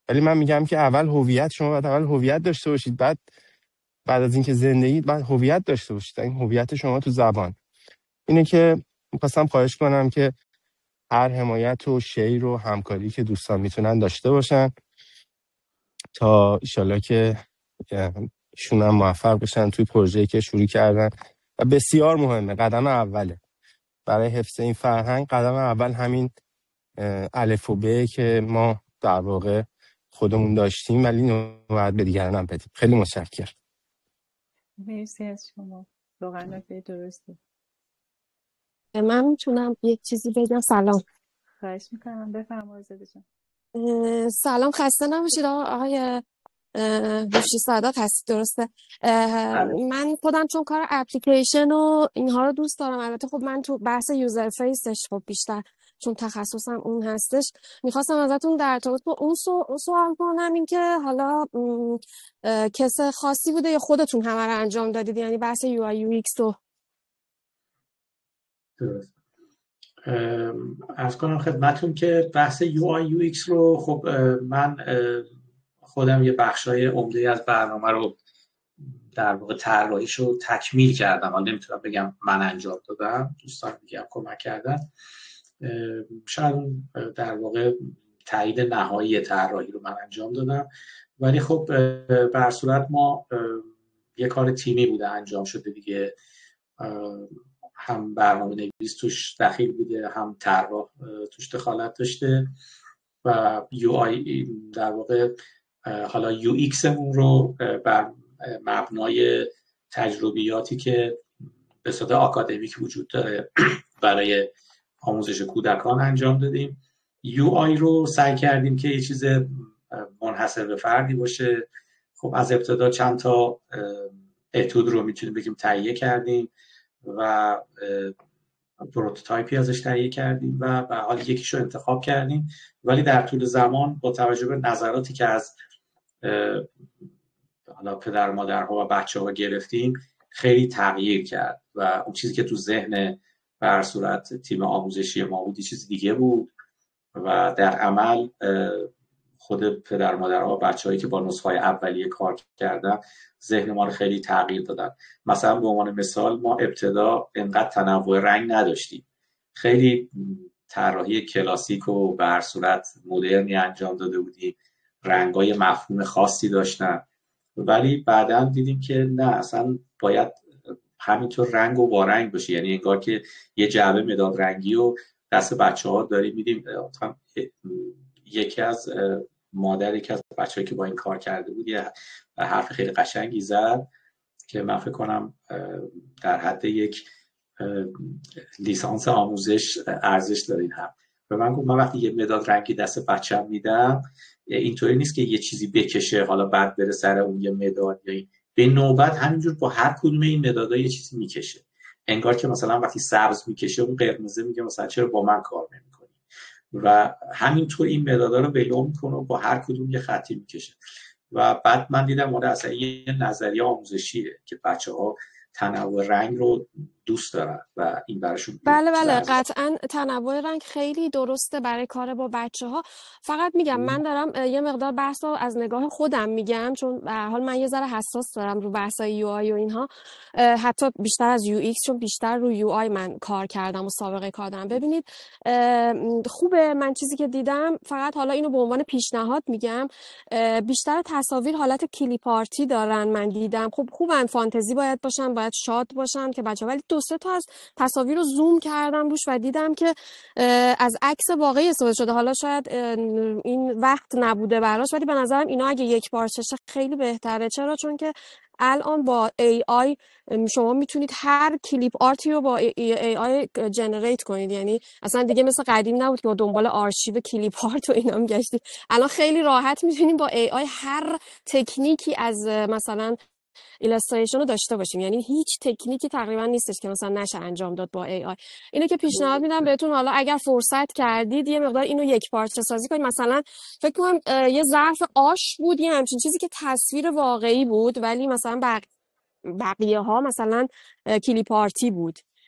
ولی من میگم که اول هویت، شما باید اول هویت داشته باشید، بعد بعد از اینکه زندگی بعد هویت داشته باشید. این هویت شما تو زبان اینه که می‌خواستم خواهش کنم که هر حمایت و شیر و همکاری که دوستان میتونن داشته باشن تا ایشالله که ایشون هم موفق بشن توی پروژه‌ای که شروع کردن و بسیار مهمه. قدم اوله برای حفظ این فرهنگ، قدم اول همین الف و ب که ما در واقع خودمون داشتیم ولی اینو باید به دیگران هم بدیم. خیلی متشکرم. مرسی از شما. واقعا نکته درسته. من میتونم یک چیزی بگم؟ سلام. خواهش میکنم بفرمایید آزاده جان. سلام، خسته نباشید آقای هوشی سعادت هستی، درسته؟ من خودم چون کار اپلیکیشن و اینها رو دوست دارم، البته خب من تو بحث یوزر فیسش خب بیشتر چون تخصصم اون هستش، میخواستم ازتون در ارتباط با اون سوال کنم، این که حالا کس خاصی بوده یا خودتون همه رو انجام دادید، یعنی بحث یو آی یو ایکس رو؟ درست. عرض کنم خدمتون که بحث یو آی یو ایکس رو خب من خودم یه بخشای عمده از برنامه رو در واقع طراحیش رو تکمیل کردم. حالا نمیتونم بگم من انجام دادم، دوستان دیگه هم کمک کردن. شاید در واقع تایید نهایی طراحی رو من انجام دادم، ولی خب به هر صورت ما یه کار تیمی بوده انجام شده دیگه، هم برنامه نویس توش دخیل بوده، هم طراح توش دخالت داشته و یو آی در واقع حالا یو ایکسمون رو بر مبنای تجربیاتی که به صورت آکادمیک وجود داره برای آموزش کودکان انجام دادیم. یو آی رو سعی کردیم که یه چیز منحصر به فردی باشه. خب از ابتدا چند تا اتود رو میتونیم بگیم تهیه کردیم و پروتوتایپی ازش تهیه کردیم و به حال یکیشو انتخاب کردیم، ولی در طول زمان با توجه به نظراتی که از حالا پدر مادرها و بچه‌ها گرفتیم خیلی تغییر کرد و اون چیزی که تو ذهن به هر صورت تیم آموزشی ما بود چیز دیگه بود و در عمل خود پدر مادرها و بچه‌هایی که با نسخه‌های اولیه کار کردن ذهن ما رو خیلی تغییر دادن. مثلا به عنوان مثال ما ابتدا انقدر تنوع رنگ نداشتیم، خیلی طراحی کلاسیک و به هر صورت مدرنی انجام داده بودیم، رنگ‌های مفهوم خاصی داشتن، ولی بعداً دیدیم که نه، اصلا باید همینطور رنگ و با رنگ باشه، یعنی انگار که یه جعبه مداد رنگی و دست بچه‌ها داریم میدیم. یکی از مادر یکی از بچه‌هایی که با این کار کرده بود یه حرف خیلی قشنگی زد که من فکر کنم در حد یک لیسانس آموزش ارزش داره این هم. و من گفت من وقتی یه مداد رنگی دست بچه‌م میدم اینطوری نیست که یه چیزی بکشه حالا بعد بره سر اون یه مداد، یا به نوبت همینجور با هر کدوم این مدادها یه چیزی میکشه. انگار که مثلا وقتی سبز میکشه اون قرمزه میگه مثلا چرا با من کار نمی‌کنی، و همینطور این مدادها رو ولو میکنه و با هر کدوم یه خطی میکشه. و بعد من دیدم اون اصلا یه نظریه آموزشیه که بچه‌ها تنوع رنگ رو دوست دارن و این براشون بله بله قطعا تنوع رنگ خیلی درسته برای کار با بچه ها. فقط میگم من دارم یه مقدار بحث رو از نگاه خودم میگم، چون به هر حال من یه ذره حساس دارم رو بحثای یو آی و اینها، حتی بیشتر از یو ایکس، چون بیشتر رو یو آی من کار کردم و سابقه کار دارم. ببینید خوبه، من چیزی که دیدم فقط حالا اینو به عنوان پیشنهاد میگم، بیشتر تصاویر حالت کلیپ آرتی دارن. من دیدم خب خوبن، فانتزی باید باشن، باید شاد باشن که بچه‌ها، ولی دو سه تا از تصاویر رو زوم کردم روش و دیدم که از عکس واقعی استفاده شده. حالا شاید این وقت نبوده براش، ولی به نظرم اینا اگه یک بارچشه خیلی بهتره. چرا؟ چون که الان با ای آی شما میتونید هر کلیپ آرتی رو با ای آی جنریت کنید، یعنی اصلا دیگه مثل قدیم نبود که با دنبال آرشیو کلیپ آرت و اینا میگشتید. الان خیلی راحت میتونید با ای آی هر تکنیکی از مثلا ایلاستریشن رو داشته باشیم، یعنی هیچ تکنیکی تقریبا نیستش که مثلا نشه انجام داد با ای آی. اینو که پیشنهاد میدم بهتون، حالا اگر فرصت کردید یه مقدار اینو یک پارچه سازی کنید. مثلا فکر کنم یه ظرف آش بود، یه همچین چیزی که تصویر واقعی بود، ولی مثلا بق... بقیه ها مثلا کلیپ آرتی بود.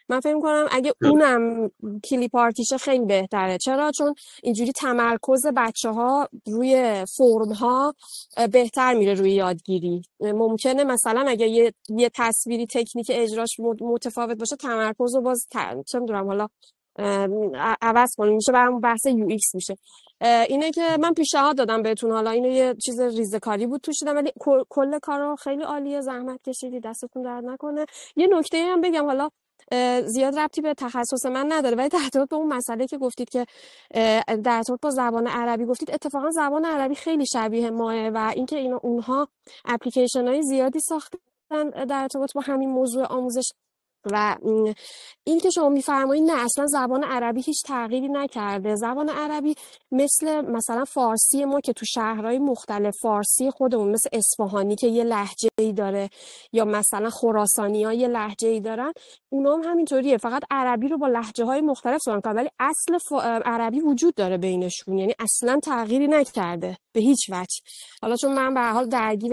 من فکر می‌کنم اگه اونم کلیپ آرتیشه خیلی بهتره. چرا؟ چون اینجوری تمرکز بچه‌ها روی فرم‌ها بهتر میره روی یادگیری. ممکنه مثلا اگه یه, یه تصویری تکنیک اجراش متفاوت باشه تمرکز رو باز ت... چه می‌دونم حالا عوض کنیم، میشه برام بحث یو ایکس میشه. اینه که من پیشنهاد دادم بهتون، حالا اینو یه چیز ریزکاری بود توش دیدم، ولی کل کارو خیلی عالیه، زحمت کشیدی، دستتون درد نکنه. یه نکته هم بگم، حالا زیاد ربطی به تخصص من نداره، ولی در ارتباط با اون مسئله که گفتید که در ارتباط با زبان عربی گفتید، اتفاقا زبان عربی خیلی شبیه ماه و اینکه اینا اونها اپلیکیشن های زیادی ساختن در ارتباط با همین موضوع آموزش. و این که شما میفرمایید نه اصلا زبان عربی هیچ تغییری نکرده، زبان عربی مثل مثلا فارسی ما که تو شهرهای مختلف فارسی خودمون، مثل اصفهانی که یه لهجه‌ای داره یا مثلا خراسانی‌ها یه لهجه‌ای دارن، اونا هم همینطوریه، فقط عربی رو با لهجه‌های مختلف صحبت می‌کنن، ولی اصل ف... عربی وجود داره بینشون، یعنی اصلا تغییری نکرده به هیچ وجه. حالا چون من به هر حال درگیر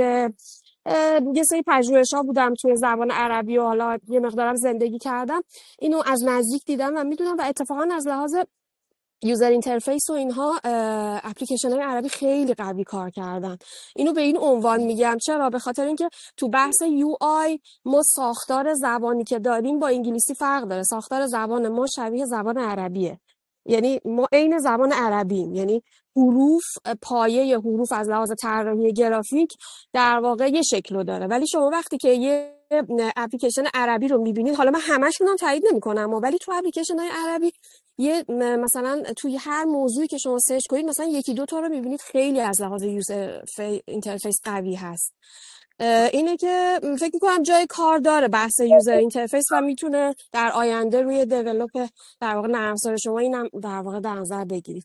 یه سری پژوهش‌ها بودم توی زبان عربی و حالا یه مقدارم زندگی کردم، اینو از نزدیک دیدم و میدونم و اتفاقا از لحاظ یوزر اینترفیس و اینها اپلیکیشن‌های عربی خیلی قوی کار کردن. اینو به این عنوان میگم چرا؟ به خاطر اینکه تو بحث یو آی ما ساختار زبانی که داریم با انگلیسی فرق داره. ساختار زبان ما شبیه زبان عربیه، یعنی ما عین زبان عربیم، یعنی حروف، پایه حروف از لحاظ طراحی گرافیک در واقع یه شکل داره، ولی شما وقتی که یه اپلیکیشن عربی رو میبینید، حالا من همشون هم تایید نمی‌کنم ولی تو اپلیکیشن های عربی یه مثلا توی هر موضوعی که شما سرچ کنید مثلا یکی دو تا رو میبینید خیلی از لحاظ یوزر اینترفیس قوی هست. اینه که فکر می‌کنم جای کار داره بحث یوزر اینترفیس و میتونه در آینده روی دیولپ در واقع نرم افزار شما اینم در واقع در نظر بگیرید.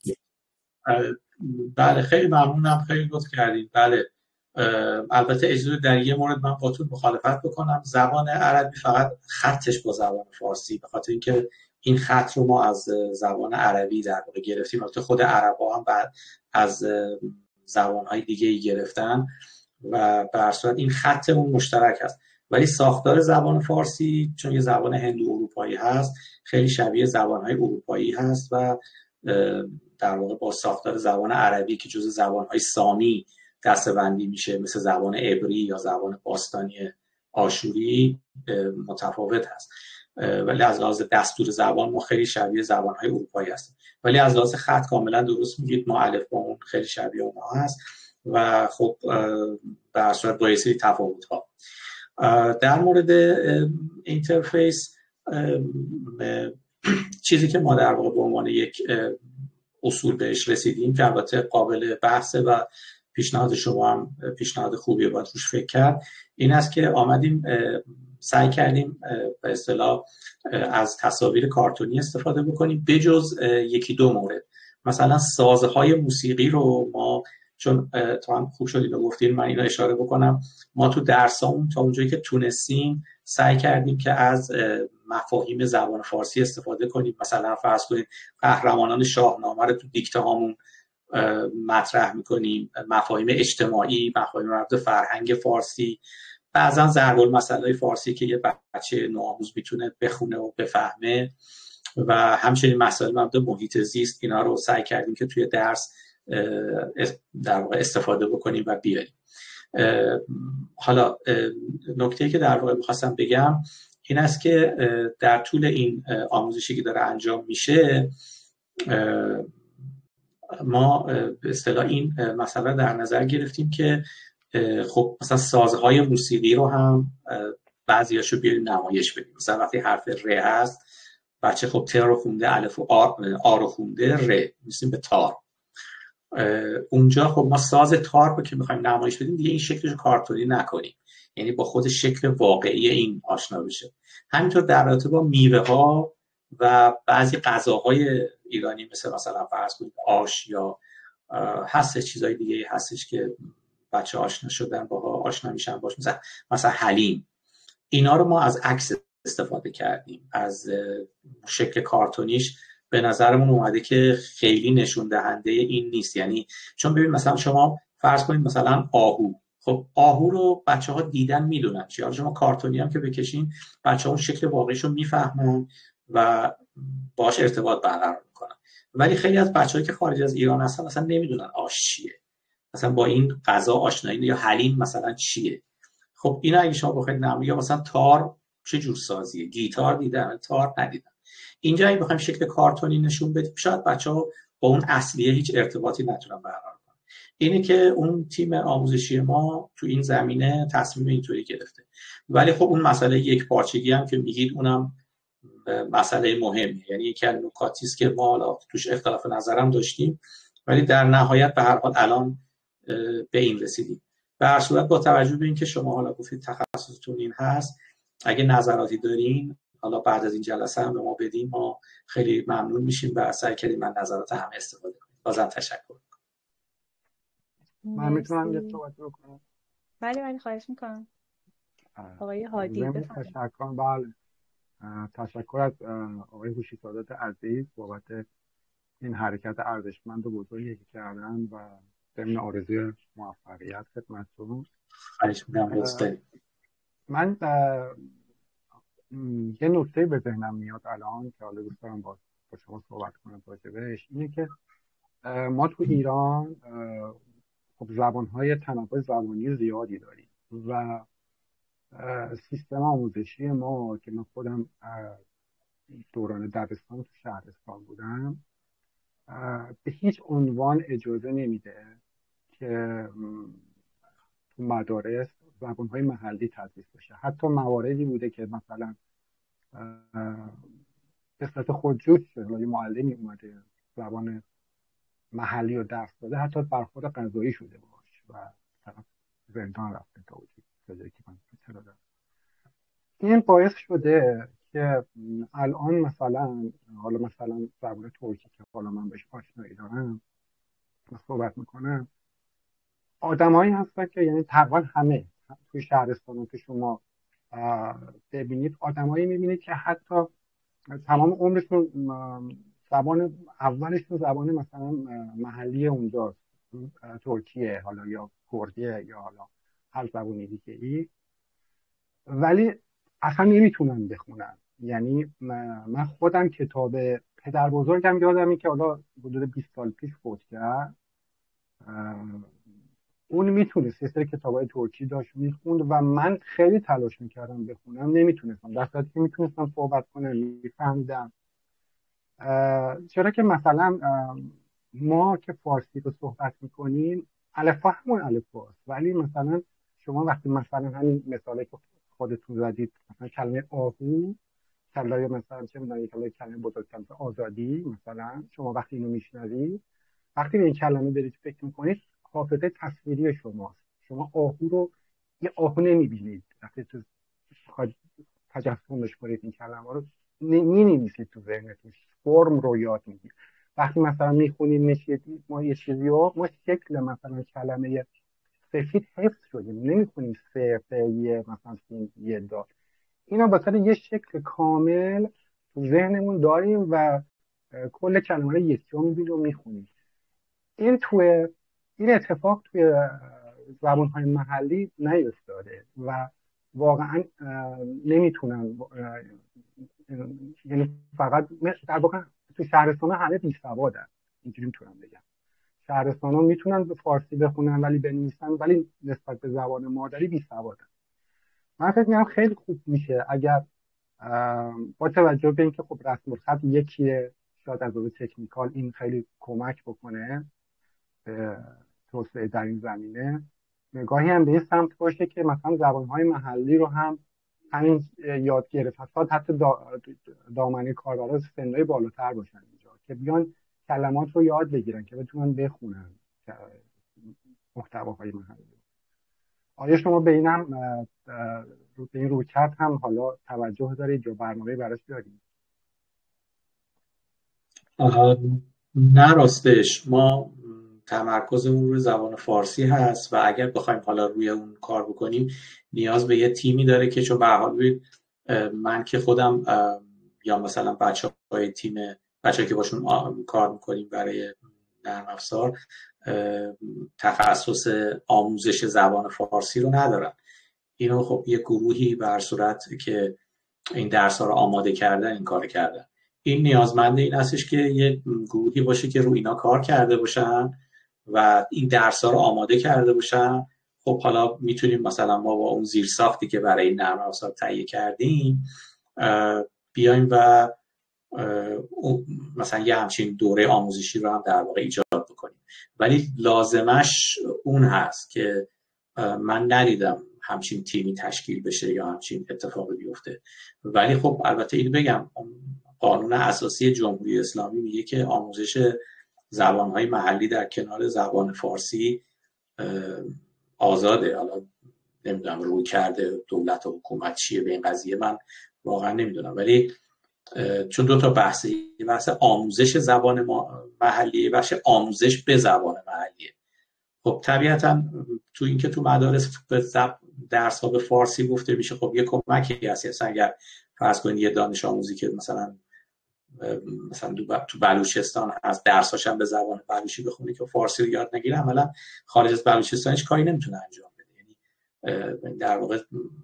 بله خیلی ممنونم، خیلی لطف کردید. بله البته اجازه در یه مورد من باتون مخالفت بکنم، زبان عربی فقط خطش با زبان فارسی، به خاطر اینکه این خط رو ما از زبان عربی در واقع گرفتیم، البته خود عربا هم بعد از زبان‌های دیگه‌ای گرفتن و به هر صورت این خط اون مشترک هست، ولی ساختار زبان فارسی چون یه زبان هندو اروپایی هست خیلی شبیه زبان‌های اروپایی هست و در واقع با ساختار زبان عربی که جزو زبان‌های سامی دسته‌بندی میشه، مثل زبان عبری یا زبان باستانی آشوری، متفاوت هست. ولی از لحاظ دستور زبان ما خیلی شبیه زبان‌های اروپایی هستیم، ولی از لحاظ خط کاملا درست میگید، ما الف با اون خیلی شبیه اونها هست و خب به هر صورت با یه سری تفاوت‌ها. در مورد اینترفیس چیزی که ما در واقع به عنوان یک اصول بهش رسیدیم که البته قابل بحثه و پیشنهاد شما هم پیشنهاد خوبیه، باید روش فکر کرد، این است که آمدیم سعی کردیم به اصطلاح از تصاویر کارتونی استفاده بکنیم بجز یکی دو مورد. مثلا سازهای موسیقی رو ما، چون تو هم خوب شدید و گفتین من اینو اشاره بکنم، ما تو درسامون تا اونجایی که تونستیم سعی کردیم که از مفاهیم زبان فارسی استفاده کنیم. مثلا فرض کنید قهرمانان شاهنامه رو تو دیکته هامون مطرح میکنیم، مفاهیم اجتماعی، مفاهیم مربوط به فرهنگ فارسی، بعضا ضرب المثل‌های فارسی که یه بچه نوآموز میتونه بخونه و بفهمه، و همچنین مسائل مربوط به محیط زیست، اینا رو سعی کردیم که توی درس در واقع استفاده بکنیم و بیاریم. حالا نکته‌ای که در واقع می‌خواستم بگم این است که در طول این آموزشی که داره انجام میشه ما به اصطلاح این مسئله در نظر گرفتیم که خب مثلا سازهای موسیقی رو هم بعضیاشو بیاریم نمایش بدیم. مثلا وقتی حرف ر هست بچه خب ت رو خونده، الف و آ رو خونده، ر میسیم به تار. اونجا خب ما ساز تار رو که میخوایم نمایش بدیم دیگه این شکلش کارتونی نکنیم، یعنی با خود شکل واقعی این آشنا بشه. همینطور در رابطه با میوه ها و بعضی غذاهای ایرانی مثل مثلا فرض کنید آش یا هست چیزای دیگه هستش که بچه آشنا شدن باها، آشنا میشن باش، مثلا مثلا حلیم، اینا رو ما از عکس استفاده کردیم، از شکل کارتونیش به نظرمون اومده که خیلی نشون دهنده این نیست. یعنی چون ببین مثلا شما فرض کنید مثلا آهو، خب آهو رو بچه ها دیدن میدونن چی. شما کارتونی هم که بکشین بچه ها شکل واقعیش رو میفهمن و باش ارتباط برقرار میکنن. ولی خیلی از بچه‌هایی که خارج از ایران هستن اصلا نمیدونن آش چیه، مثلا با این غذا آشنایی یا حلیم مثلا چیه. خب اینا اگه شما بخواید نام یا مثلا تار چه جور سازیه، گیتار دیدن تار ندیدن. اینجا اگه بخوایم شکل کارتونی نشون بدیم شاید بچه‌ها با اون اصلیه هیچ ارتباطی نتونن برقرار کنن. اینه که اون تیم آموزشی ما تو این زمینه تصمیم اینطوری گرفته. ولی خب اون مسئله یک پارچگی هم که میگید اونم مسئله مهمیه، یعنی یکی از نکاتی است که ما حالا توش اختلاف نظرم داشتیم ولی در نهایت به هر حال الان به این رسیدیم. به هر صورت با توجه به اینکه شما حالا گفتید تخصصتون این هست، اگه نظراتی دارین حالا بعد از این جلسه هم به ما بدین، ما خیلی ممنون میشیم و سعی کنیم من نظرات همه استفاده کنیم. بازم تشکر. من میتونم یه صحبت بکنم؟ بله بله خواهش میکنم. آقای هادی بفرمایید. تشکر. بله تشکر از آقای هوشی سادات عزیز بابت این حرکت ارزشمند و بزرگی که کردن و ضمن آرزوی موفقیت خدمتتون. من یه نکته به ذهنم میاد الان که حالا دوست دارم با شما صحبت کنم راجبش، اینه که ما تو ایران خب زبانهای تنوع زبانی زیادی داریم و سیستم آموزشی ما که من خودم دوران دبستان تو شهرستان بودم به هیچ عنوان اجازه نمیده که تو مدارس زبانهای محلی تدریس بشه. حتی مواردی بوده که مثلا به صورت خودجوش شده، یه معلمی اومده زبان محلی رو درس داده، حتی برخورد قضایی شده باش و طرف زندان رفته تا وجود که من چرا دارم. این باعث شده که الان مثلا حالا مثلا زبان ترکی که حالا من بهش آشنایی دارم و صحبت میکنم، آدمایی هستن که یعنی تقریبا همه توی شهرستان که شما ببینید آدمایی میبینید که حتی تمام عمرشون زبان اولشون زبان مثلا محلی اونجاست، ترکیه حالا یا کردیه یا حالا هر زبانی دیگه ای، ولی اصلا نمیتونن بخونن. یعنی من خودم کتاب پدر بزرگم یادمه که حالا حدود بیست سال پیش فوت کرد، اون میتونست یه سری کتابای ترکی داشت میخوند و من خیلی تلاش میکردم بخونم نمیتونستم، در صورتی که میتونستم صحبت کنم میفهمیدم. چرا که مثلا ما که فارسی رو صحبت میکنیم الفبا همون الفباست، ولی مثلا شما وقتی مثلا همین مثالی که خودتون زدید مثلا کلمه آهو، کلمه مثلا چه میدونم کلمه کلمه بزرگ کلمه آزادی، مثلا شما وقتی اینو میشنوید وقتی به این کلمه برید فکر میکنید حافظه تصویری شماست. شما آهو رو یه آهو نمیبینید، وقتی تو خواهد تجسمش کنید این کلمه رو نمی‌نویسید تو ذهنتون، فرم رو یاد میگیرید. وقتی مثلا میخونید نشید ما یه چیزی رو ما شکل مثلا کلمه سفید حفظ شدیم، نمیخونیم سه یه مثلا سین یه دار، اینا مثلا یه شکل کامل تو ذهنمون داریم و کل کلمه رو یکی رو میبینیم و میخونیم. این توی این اتفاق توی زبان‌های محلی نیفتاده و واقعا نمیتونن، یعنی فقط در واقع تو شهرستان همه بی‌سوادن، اینجوری میتونم بگم. شهرستان ها میتونن به فارسی بخونن ولی بنویسن، ولی نسبت به زبان مادری بی‌سوادن. من فکر می‌کنم خیلی خوب میشه اگر با توجه به اینکه خب رسم الخط یکیه، شاید از نظر تکنیکال این خیلی کمک بکنه به توسعه در این زمینه، نگاهی هم به این سمت باشه که مثلا زبان‌های محلی رو هم همین یاد گرفت، حتی دامنه کاربرا سن‌های بالاتر باشن اینجا که بیان کلمات رو یاد بگیرن که بتونن بخونن محتواهای محلی. آیا شما به این هم به این رویکرد هم حالا توجه دارید یا برنامه براش دارید؟ نه راستش ما تمرکزمون روی زبان فارسی هست و اگر بخوایم حالا روی اون کار بکنیم نیاز به یه تیمی داره که چون به هر حال من که خودم یا مثلا بچه‌های تیم بچه‌ای که باشون کار میکنیم برای نرم افزار تخصص آموزش زبان فارسی رو ندارن. اینو خب یه گروهی به هر صورت که این درس ها رو آماده کردن این کار کردن. این نیازمنده این هستش که یه گروهی باشه که رو اینا کار کرده باشن و این درس ها رو آماده کرده باشن. خب حالا میتونیم مثلا ما با اون زیرساختی که برای این نرم افزار تهیه کردیم بیایم و مثلا یه همچین دوره آموزشی رو هم در واقع ایجاد بکنیم، ولی لازمش اون هست که من ندیدم همچین تیمی تشکیل بشه یا همچین اتفاقی بیفته. ولی خب البته اینو بگم قانون اساسی جمهوری اسلامی میگه که آموزش زبانهای محلی در کنار زبان فارسی آزاده. حالا نمیدونم روی کرده دولت و حکومت چیه به این قضیه، من واقعا نمیدونم، ولی چون دو تا بحثه، بحث آموزش زبان محلی، بحث آموزش به زبان محلیه. خب طبیعتا تو این که تو مدارس درس ها به فارسی گفته میشه، خب یه کمکی هست. اصلا اگر فرض کنید یه دانش آموزی که مثلا مثلا تو بلوچستان هست درساش هم به زبان بلوچی بخونه که فارسی رو یاد نگیره، عملا خارج از بلوچستان هیچ کاری نمیتونه انجام بده. یعنی در واقع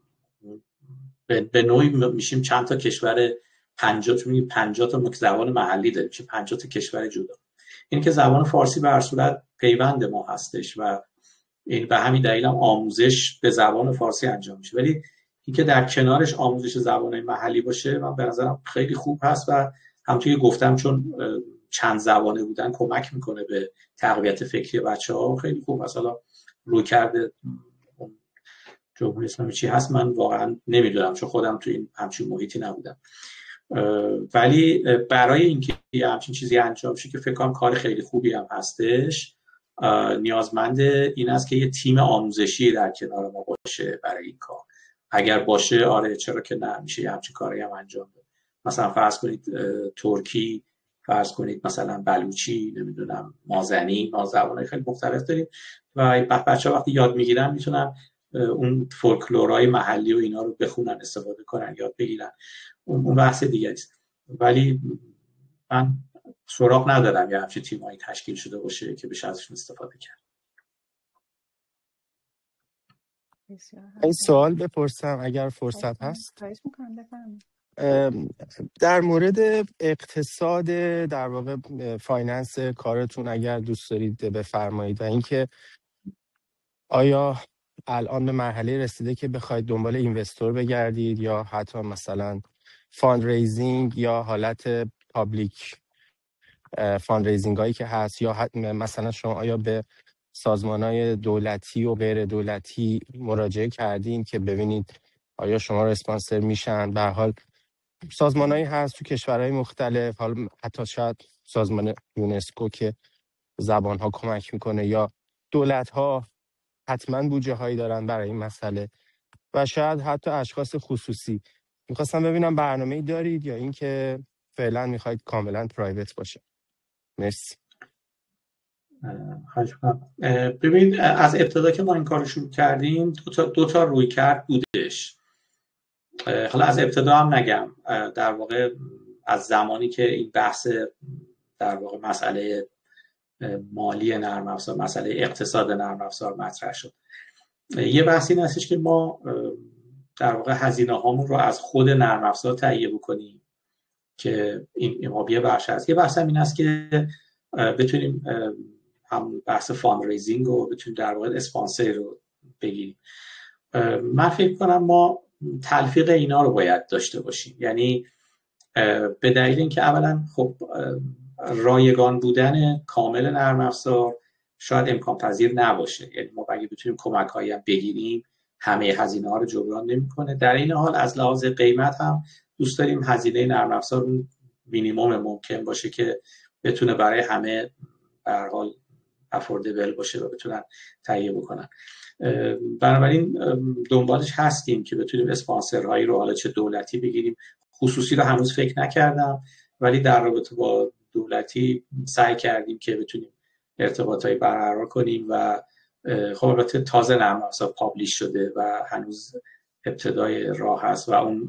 به نوعی میشیم چند تا کشور پنجاه تا میگیم پنجاه تا زبان محلی داریم، میشه پنجاه تا کشور جدا. این که زبان فارسی به هر صورت پیوند ما هستش و این به همین دلیل هم آموزش به زبان فارسی انجام میشه، ولی این که در کنارش آموزش زبان محلی باشه من به نظرم خیلی خوب هست و همونطور که گفتم چون چند زبانه بودن کمک میکنه به تقویت فکری بچه‌ها. خیلی خوب. مثلا روی کرده جمهوری اسلامی چی هست من واقعا نمیدونم چون خودم تو این همچین محیطی نبودم، ولی برای اینکه یه همچین چیزی انجام شه که فکر کنم کار خیلی خوبی هم هستش، نیازمند این است که یه تیم آموزشی در کنار ما باشه برای این کار. اگر باشه آره چرا که نه، میشه یه همچین کاری هم انجام بده. مثلا فرض کنید ترکی، فرض کنید مثلا بلوچی، نمیدونم مازنی، ما زبان‌های خیلی مختلف داریم و بچه‌ها وقتی یاد میگیرن میتونن اون فولکلورهای محلی و اینا رو بخونن، استفاده کنن، یاد بگیرن. اون بحث دیگه است. ولی من سراغ ندارم یه همچین تیمایی تشکیل شده باشه که بشه ازشون استفاده کرد. این سوال بپرسم اگر فرصت هست. در مورد اقتصاد در واقع فایننس کارتون اگر دوست دارید بفرمایید و اینکه آیا الان به مرحله رسیده که بخواید دنبال اینوستور بگردید یا حتی مثلا فاند ریزینگ یا حالت پابلیک فاند ریزینگ هایی که هست، یا مثلا شما آیا به سازمان‌های دولتی و غیر دولتی مراجعه کردین که ببینید آیا شما رو اسپانسر میشن؟ به هر حال سازمان‌هایی هست تو کشورهای مختلف، حالا حتی شاید سازمان یونسکو که زبان‌ها کمک میکنه یا دولت‌ها حتما بودجه هایی دارن برای این مسئله و شاید حتی اشخاص خصوصی. میخواستم ببینم برنامه‌ای دارید یا اینکه فعلا میخواید کاملا پرایوت باشه؟ مرسی. ببینید از ابتدا که ما این کار رو شروع کردیم دو تا دو تا رویکرد بودش. حالا از ابتدا هم نگم، در واقع از زمانی که این بحث در واقع مسئله مالی نرم افزار، مسئله اقتصاد نرم افزار مطرح شد، یه بحثی این هستش که ما در واقع هزینه هامون رو از خود نرم افزار تهیه بکنیم که این یه بحث هست. یه بحث هم این است که بتونیم هم بحث فاند ریزینگ رو بتونیم در واقع اسپانسر رو بگیریم. من فکر کنم ما تلفیق اینا رو باید داشته باشیم، یعنی به دلیل اینکه اولا خب رایگان بودن کامل نرم افزار شاید امکان پذیر نباشه، یعنی ما اگه بتونیم کمک هایی هم بگیریم همه هزینه ها رو جبران نمیکنه. در این حال از لحاظ قیمت هم دوست داریم هزینه نرم افزار مینیمم ممکن باشه که بتونه برای همه به هر حال افوردبل باشه و بتونن تهیه بکنن. بنابراین دنبالش هستیم که بتونیم اسپانسرهایی رو حالا چه دولتی بگیریم، خصوصی رو هنوز فکر نکردم، ولی در رابطه با دولتی سعی کردیم که بتونیم ارتباطایی برقرار کنیم و خب البته تازه نرم افزار پابلیش شده و هنوز ابتدای راه هست و اون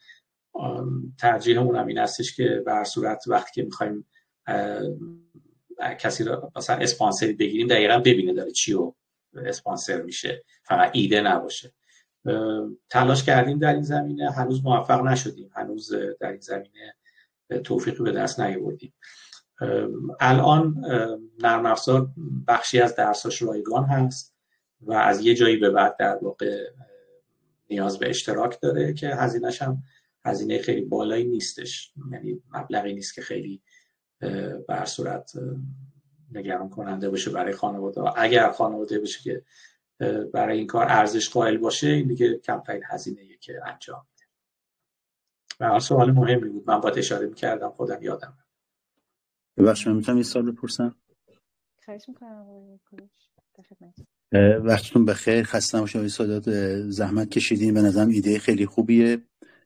ترجیحمون هم این هستش که به هر صورت وقتی که میخوایم کسی رو مثلا اسپانسری بگیریم دقیقاً ببینه داره چی رو اسپانسر میشه، فقط ایده نباشه. تلاش کردیم در این زمینه، هنوز موفق نشدیم، هنوز در این زمینه توفیقی به دست نیاوردیم. الان نرم افزار بخشی از درساش رایگان هست و از یه جایی به بعد در واقع نیاز به اشتراک داره که هزینه‌ش هم هزینه خیلی بالایی نیستش، یعنی مبلغی نیست که خیلی به هر صورت نگران کننده باشه برای خانواده. اگر خانواده باشه که برای این کار ارزش قائل باشه، این دیگه کمترین هزینه‌ایه که انجام میده. و سوال مهمی بود، من باید اشاره می‌کردم خودم یادم. ببخشید من میتونم یه سوال بپرسم؟ خواهش می‌کنم آقای کوروش. وقتتون بخیر، خسته نباشید آقای سادات، زحمت کشیدین، به نظرم ایده خیلی خوبیه.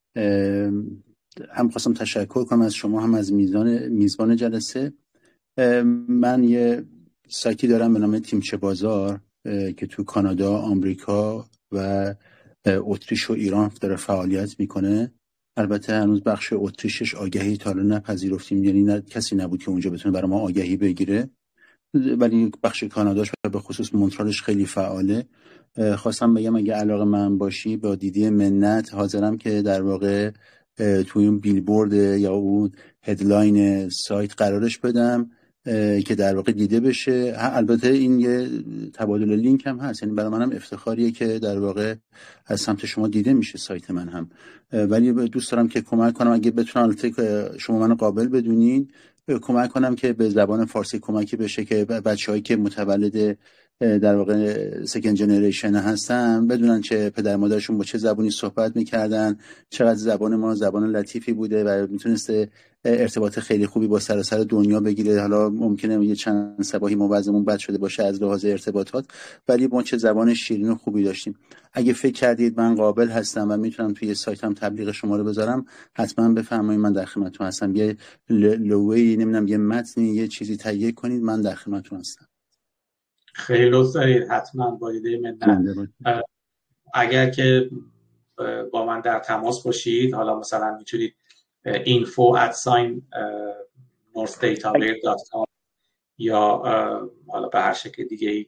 هم خواستم تشکر کنم از شما هم از میزان میزبان جلسه. من یه سایتی دارم به نام تیمچه بازار که تو کانادا، آمریکا و اتریش و ایران داره فعالیت میکنه. البته هنوز بخش اتریشش آگهی تا الان نپذیرفتیم، یعنی نه کسی نبود که اونجا بتونه برای ما آگهی بگیره، ولی بخش کاناداش و به خصوص مونترالش خیلی فعاله. خواستم بگم اگه علاقه من باشی با دیدی منت حاضرم که در واقع توی اون بیلبورد یا اون هدلاین سایت قرارش بدم که در واقع دیده بشه. البته این یه تبادل لینک هم هست، یعنی برای منم افتخاریه که در واقع از سمت شما دیده میشه سایت من هم، ولی دوست دارم که کمک کنم اگه بتونم، البته شما منو قابل بدونین، کمک کنم که به زبان فارسی کمکی بشه که بچه‌هایی که متولد در واقع سکند جنریشن هستن بدونن چه پدر مادرشون با چه زبانی صحبت میکردن، چقدر زبان ما زبان لطیفی بوده و میتونسته ارتباط خیلی خوبی با سراسر دنیا بگیره. حالا ممکنه یه چند صباحی موضوعمون بد شده باشه از لحاظ ارتباطات، ولی ما چه زبان شیرین و خوبی داشتیم. اگه فکر کردید من قابل هستم و میتونم توی سایتم تبلیغ شما رو بذارم، حتما بفرمایید، من در خدمتتون هستم. یه لوگویی نمیدونم یه متنی یه چیزی تهیه کنید، من در خدمتتون هستم. خیلی لطف دارید، حتما با ایده منت. اگر که با من در تماس باشید، حالا مثلا میتونید info at sign north data wave dot com یا حالا به هر شکل دیگه ای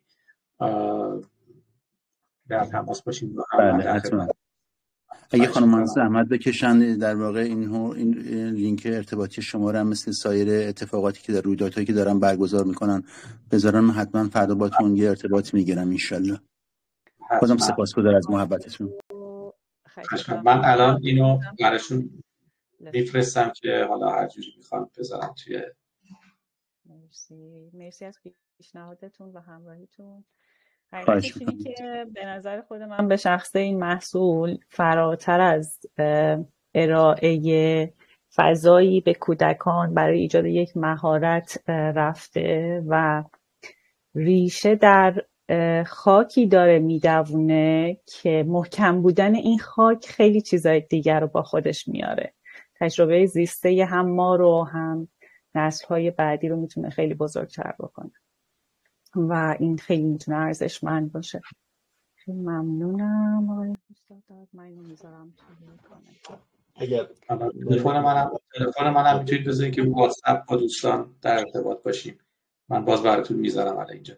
در تماس باشید و هم در خدمت. اگه خانم زحمت بکشن در واقع این, این لینک ارتباطی شما رو هم مثل سایر اتفاقاتی که در رویدادهایی که دارن برگزار میکنن بذارن، حتما فردا باتون یه ارتباط میگیرم انشالله. بازم سپاسگزارم از محبتتون. من الان اینو براشون میفرستم که حالا هر جوری میخوام بذارم توی. مرسی مرسی از پیشنهادتون و همراهیتون. حقیقتش اینه که به نظر خود من به شخصه این محصول فراتر از ارائه فضایی به کودکان برای ایجاد یک مهارت رفته و ریشه در خاکی داره میدوونه که محکم بودن این خاک خیلی چیزای دیگر رو با خودش میاره. تجربه زیسته هم ما رو هم نسل‌های بعدی رو میتونه خیلی بزرگتر بکنه و این خیلی میتونه ارزشمند باشه. خیلی ممنونم آقای استاد. من اینو میذارم توی کامنت. اگر تلفن منم تلفن منم میتونید بزنید که واتساپ با دوستان در ارتباط باشیم. من باز براتون میذارم الان اینجا.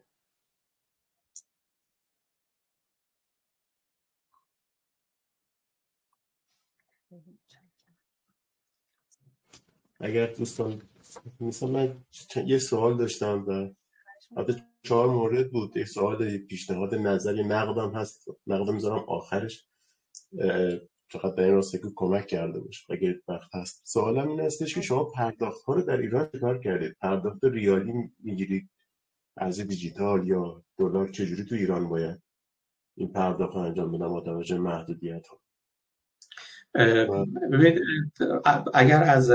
اگر دوستان مثلا من یه سوال داشتم و البته چهار مورد بود، یک سوال پیشنهاد نظری نقدم هست، نقدم میذارم آخرش فقط در این راسته که کمک کرده باشه اگر وقت هست. سوالم این هستش که شما پرداخت ها رو در ایران چکار کردید؟ پرداخت ریالی میگیرید از دیجیتال یا دلار؟ چجوری تو ایران باید این پرداخت ها انجام بدن با توجه محدودیت ها؟ ببینید اگر از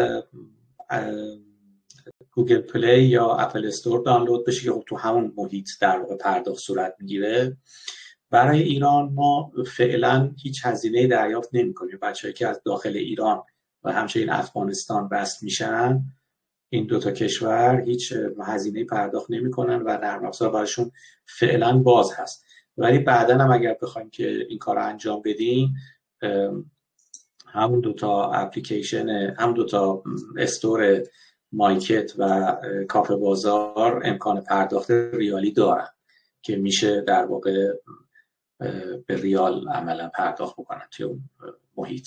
گوگل پلی یا اپل استور دانلود بشه که تو همون محیط در واقع پرداخت صورت میگیره، برای ایران ما فعلا هیچ هزینه دریافت نمی‌کنیم. بچه‌ای که از داخل ایران و همچنین افغانستان وصل میشن، این دو تا کشور هیچ هزینه پرداخت نمی‌کنن و نرم افزار براشون فعلا باز هست. ولی بعداً هم اگر بخوایم که این کار رو انجام بدیم، همون دو تا اپلیکیشن، هم دو تا استور مایکت و کافه بازار امکان پرداخت ریالی دارن که میشه در واقع به ریال عملا پرداخت بکنن توی اون محیط.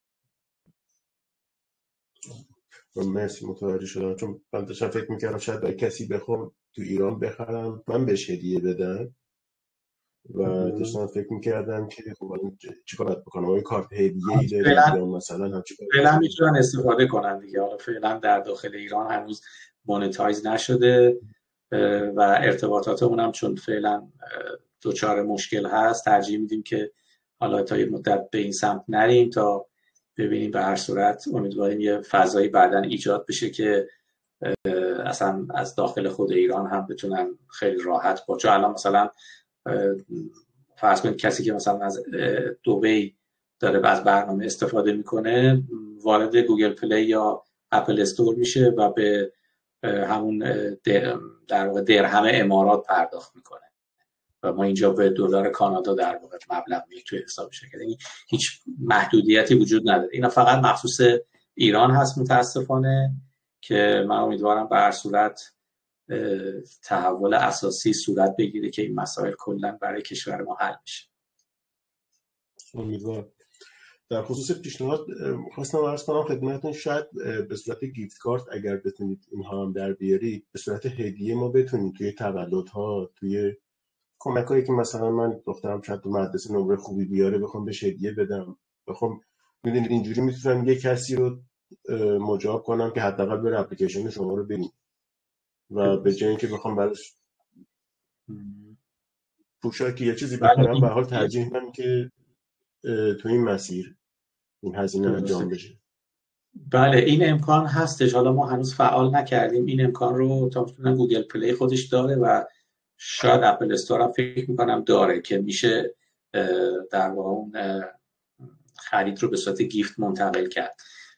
مرسی، متوجه شدم. چون من داشتم فکر میکردم شاید باید کسی بخوام تو ایران بخرم من بهش هدیه بدم و داشتم فکر میکردم که خب چیکار باید بکنم، آیا کارت هدیه ای دارید یا مثلا هم چیکار فعلا میتونن استفاده کنن دیگه. حالا فعلا در داخل ایران هنوز مونتایز نشده و ارتباطاتمون هم چون فعلا دوچار مشکل هست، ترجیح میدیم که حالا تا یه مدت به این سمت نریم تا ببینیم. به هر صورت امیدواریم یه فضایی بعداً ایجاد بشه که اصلا از داخل خود ایران هم بتونن خیلی راحت با. چون الان مثلا فرض کنید کسی که مثلا از دبی داره از برنامه استفاده میکنه، وارد گوگل پلی یا اپل استور میشه و به همون در واقع درهم امارات پرداخت میکنه و ما اینجا به دلار کانادا در واقع مبلغ میاد توی حساب شرکت. یعنی هیچ محدودیتی وجود نداره. اینا فقط مخصوص ایران هست متاسفانه، که من امیدوارم به هر صورت تحول اساسی صورت بگیره که این مسائل کلا برای کشور ما حل بشه. امیدوارم. در خصوص پیشنهاد خواستم عرض کنم خدمتتون، شاید به صورت گیفت کارت اگر بتونید اینها هم در بیارید، به صورت هدیه ما بتونید توی تولدها، توی کمکایی که مثلا من دخترم شاید تو مدرسه نمره خوبی بیاره بخوام بهش هدیه بدم، بخوام میدونید اینجوری میتونم یه کسی رو مجاب کنم که حداقل بره اپلیکیشن شما رو ببینه و به جای اینکه بخوام براش پوشاکی یه چیزی بخرم، به حال ترجیح میدم که تو این مسیر این هزینه انجام بشه. بله این امکان هستش. حالا ما هنوز فعال نکردیم این امکان رو. تا میتونم گوگل پلی خودش داره و شاید اپل استور هم فکر میکنم داره که میشه در واقع اون خرید رو به صورت گیفت منتقل کرد.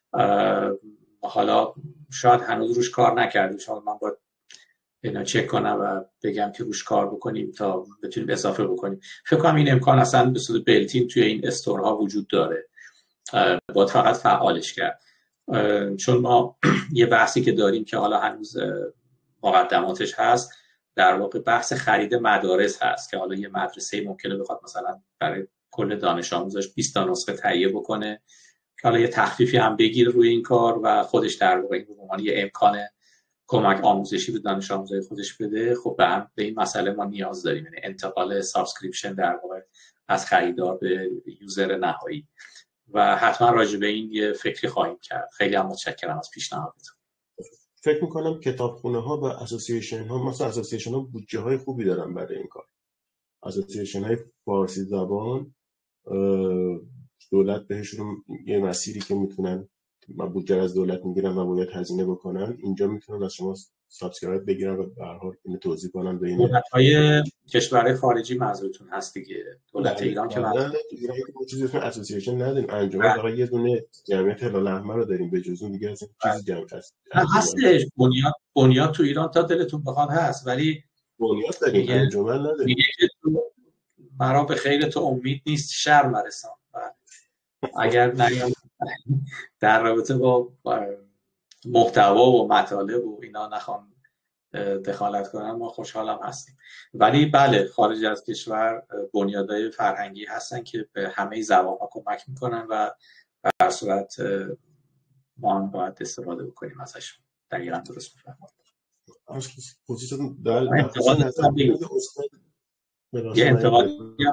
حالا شاید هنوز روش کار نکردیم، شاید من باید اینا چک کنم و بگم که روش کار بکنیم تا بتونیم اضافه بکنیم. فکر کنم این امکان اصلا به صورت بلتین توی این استورها وجود داره، باید فقط فعالش کرد. چون ما یه بحثی که داریم که حالا هنوز مقدماتش هست، در واقع بحث خرید مدارس هست که حالا یه مدرسه ممکنه بخواد مثلا برای کل دانش آموزاش بیست تا نسخه تهیه بکنه که حالا یه تخفیفی هم بگیره روی این کار و خودش در واقع به عنوان یه امکان کمک آموزشی به دانش آموزای خودش بده. خب به هم به این مسئله ما نیاز داریم، یعنی انتقال سابسکریپشن در واقع از خریدار به یوزر نهایی و حتما راجع به این یه فکری خواهیم کرد. خیلی هم متشکرم از پیشنهادتون. فکر میکنم کتابخونه ها و اسوسییشن ها، مثلا اسوسییشن ها بودجه های خوبی دارن برای این کار. اسوسییشن های فارسی زبان دولت بهشون یه مسیری که میتونن بودجه از دولت میگیرن و باید هزینه بکنن، اینجا میتونن از شما سابسکرایب بگیرن و به هر حال اینو توضیح کنن به این دولت‌های کشورهای خارجی منظورتون هست دیگه. دولت ایران که نه نه ایران که چیزی اسم اسوسییشن نداریم، انجمن فقط یه دونه جمعیت هلال احمر رو داریم، به جز اون دیگه اصلا چیزی جمع هست هستش. بنیاد بنیاد تو ایران تا دلتون بخواد هست، ولی بنیاد داریم انجمن نداریم. مرا به خیر تو امید نیست شر مرسان. اگر نیام در رابطه با محتوا و مطالب و اینا نخوام دخالت کنن، ما خوشحالم هستیم. ولی بله خارج از کشور بنیادهای فرهنگی هستن که به همه زبان‌ها کمک میکنن و به هر صورت ما هم باید استفاده بکنیم ازشون. دقیقاً درست میفرمایید. یه انتقاد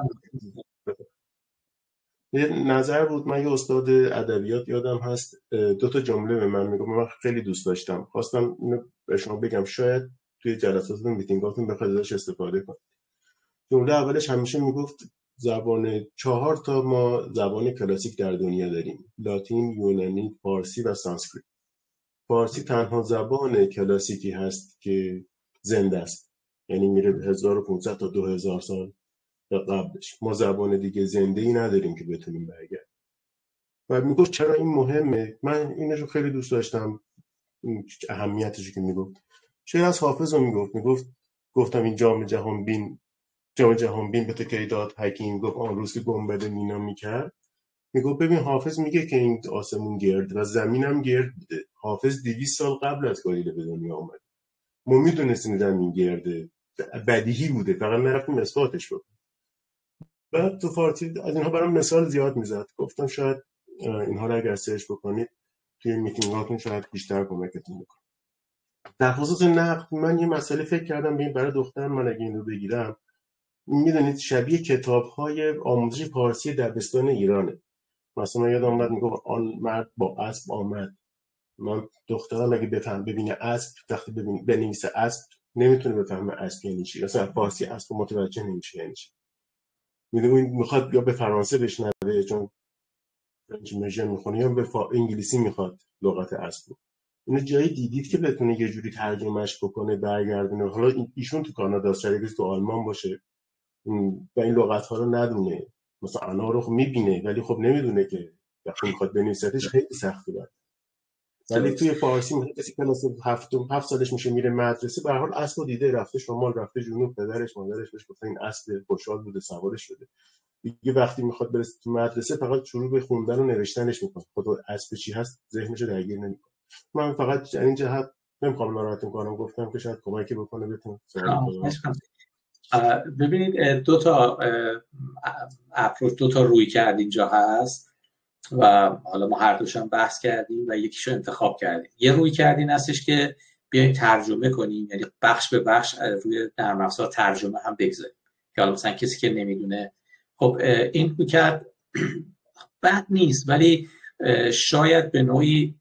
یه نظر بود. من یه استاد ادبیات یادم هست دو تا جمله به من میگم، من خیلی دوست داشتم، خواستم اینو به شما بگم، شاید توی جلساتتون میتینگاتون بخواید ازش استفاده کنید. جمله اولش همیشه میگفت زبان چهار تا ما زبان کلاسیک در دنیا داریم: لاتین، یونانی، فارسی و سانسکریت. فارسی تنها زبان کلاسیکی هست که زنده است، یعنی میره هزار و پانصد تا دو هزار سال قبلش. ما زبان دیگه زنده ای نداریم که بتونیم برگردیم. و میگفت چرا این مهمه؟ من اینو خیلی دوست داشتم، اهمیتش که میگفت. چه از حافظ رو میگفت میگفت گفتم این جام جهان بین جام جهان بین به تو کی داد حکیم، گفت آن روز که گنبد مینا میکرد. میگفت ببین حافظ میگه که این آسمون گرد و زمینم گرد بوده، حافظ دویست سال قبل از گالیله به دنیا اومد. ما میدونستیم زمین گرده، بدیهی بوده، فقط نرفتیم اثباتش بکنیم. بعد تو فارسی از اینها برام مثال زیاد میزد. گفتم شاید اینها رو اگر سرچ بکنید توی میتینگ هاتون شاید بیشتر کمکتون بکنه. در خصوص نقد من یه مسئله فکر کردم به این برای دخترم، من اگه این رو بگیرم میدونید شبیه کتاب‌های آموزش فارسی دبستان ایرانه. مثلا یادم اومد میگفت آن مرد با اسب آمد. من دخترم اگه بفهم ببینه اسب، وقتی ببینه بنویسه اسب نمیتونه بفهمه اسب یعنی چی. اصلا فارسی اسب متوجه نمیشه یعنی چی. میدونید میخواد یا به فرانسه بشنوه چون فرنچ میشن میخونه یا به فا... انگلیسی میخواد لغت اسب. اینو جایی دیدید که بتونه یه جوری ترجمهش بکنه برگردونه؟ حالا ایشون تو کانادا شاید تو آلمان باشه و این لغت ها رو ندونه. مثلا انا رو خب میبینه ولی خب نمیدونه که وقتی میخواد بنویسهش خیلی سخته بود. ولی توی فارسی میگه کسی کلاس هفت هفت سالش میشه میره مدرسه، به هر حال اسبو دیده، رفته شمال، رفته جنوب، پدرش مادرش بهش گفتن این اسب خوشحال بوده سوارش شده. دیگه وقتی میخواد برسه تو مدرسه فقط شروع به خوندن و نوشتنش میکنه، خود اسب چی هست ذهنشو درگیر نمیکنه. من فقط این جهت نمیخوام ناراحتتون کنم، گفتم که شاید کمکی بکنه بهتون. ببینید دو تا اپروچ، دو تا روی کرد اینجا هست و حالا ما هر دوش هم بحث کردیم و یکیشو انتخاب کردیم. یه روی کرد این هستش که بیایم ترجمه کنیم، یعنی بخش به بخش روی نرم افزار ترجمه هم بگذاریم که حالا مثلا کسی که نمیدونه خب این روی کرد بد نیست، ولی شاید به نوعی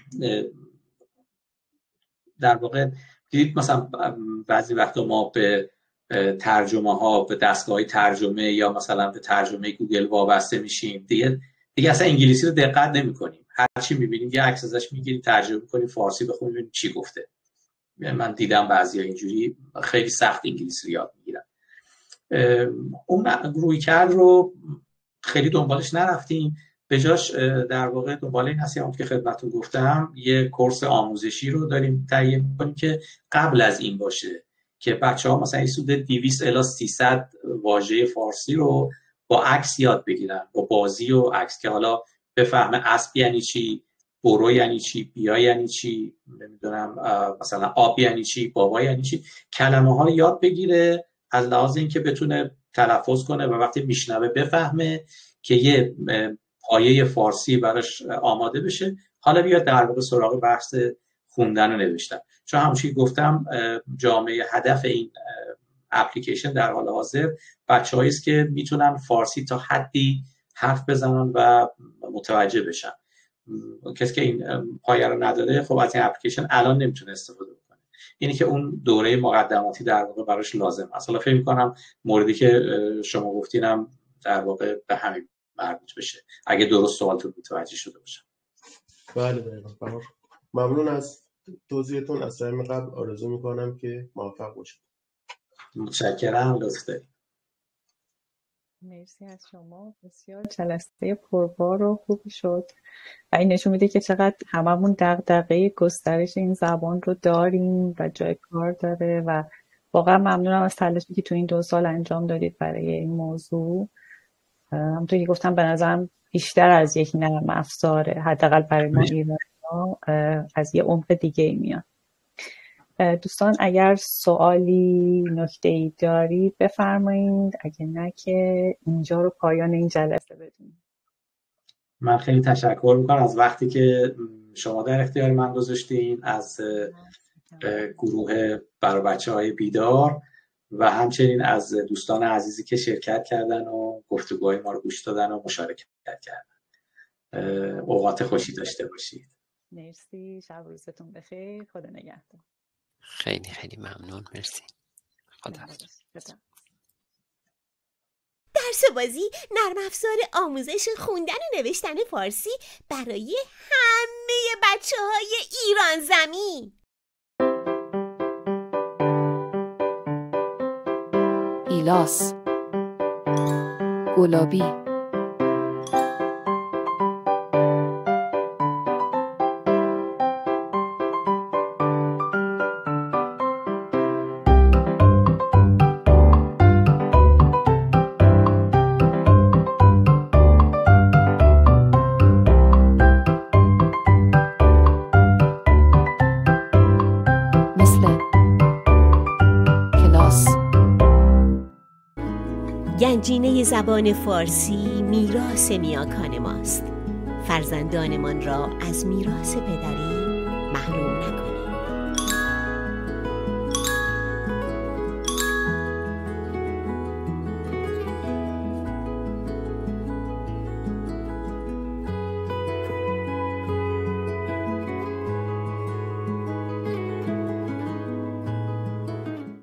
در واقع دیدید مثلا بعضی وقتا ما به ترجمه ها به دستگاه ترجمه یا مثلا به ترجمه گوگل وابسته میشیم، دیگه دیگه اصلا انگلیسی رو دقت نمی‌کنیم، هر چی می‌بینیم یه عکس ازش می‌گیریم ترجمه می‌کنیم فارسی بخونیم ببینیم چی گفته. من دیدم بعضیا اینجوری خیلی سخت انگلیسی رو یاد می‌گیرن. اون روی کرد رو خیلی دنبالش نرفتیم، به جاش در واقع دنبال این هستیم که خدمتتون گفتم یه کورس آموزشی رو داریم تهیه می‌کنیم که قبل از این باشه که بچه‌ها مثلا حدود دویست الی سیصد واژه فارسی رو با عکس یاد بگیرن، با بازی و عکس، که حالا بفهمه اسب یعنی چی، برو یعنی چی، بیا یعنی چی، نمیدونم مثلا آب یعنی چی، بابا یعنی چی، کلمه ها رو یاد بگیره از لحاظ اینکه بتونه تلفظ کنه و وقتی میشنوه بفهمه که یه پایه فارسی براش آماده بشه. حالا بیاد در واقع سراغ بحث خوندن و نوشتن، چون همونجوری گفتم جامعه هدف این اپلیکیشن در حال حاضر بچه‌هایی است که میتونن فارسی تا حدی حرف بزنن و متوجه بشن. کسی که این پایه رو نداره خب از این اپلیکیشن الان نمیتونه استفاده بکنه. اینی که اون دوره مقدماتی در واقع براش لازم است. حالا فکر می‌کنم موردی که شما گفتینم در واقع به همین مربوط بشه اگه درست سوالتون متوجه شده باشم. بله دقیقاً. ممنون از توضیحتون. از تایم قبل آرزو می‌کنم که موفق باشید. متشکرم، لطف دارید. مرسی از شما، بسیار جلسه پربار و خوبی شد و این نشون میده که چقدر هممون دغدغه گسترش این زبان رو داریم و جای کار داره و واقعا ممنونم از تلاشی که تو این دو سال انجام دادید برای این موضوع. همونطور که گفتم به نظرم بیشتر از یک نرم افزاره، حداقل برای ما ایرانی‌ها از یه عمق دیگه ای میاد. دوستان اگر سوالی نکته‌ای دارید بفرمایید، اگه نه که اینجا رو پایان این جلسه بدونیم. من خیلی تشکر میکنم از وقتی که شما در اختیار من گذاشتین، از گروه برای بچه‌های بیدار و همچنین از دوستان عزیزی که شرکت کردن و گفتگوهای ما رو گوش دادن و مشارکت کردن. اوقات خوشی داشته باشید. مرسی، شب روزتون بخیر، خدا نگهدار. خیلی خیلی ممنون، مرسی. خدا درس بازی نرم افزار آموزش خوندن و نوشتن فارسی برای همه بچه‌های ایران زمین. ایلاس گلابی مثل کلاس. گنجینه زبان فارسی میراث نیاکان ماست. فرزندانمان را از میراث پدری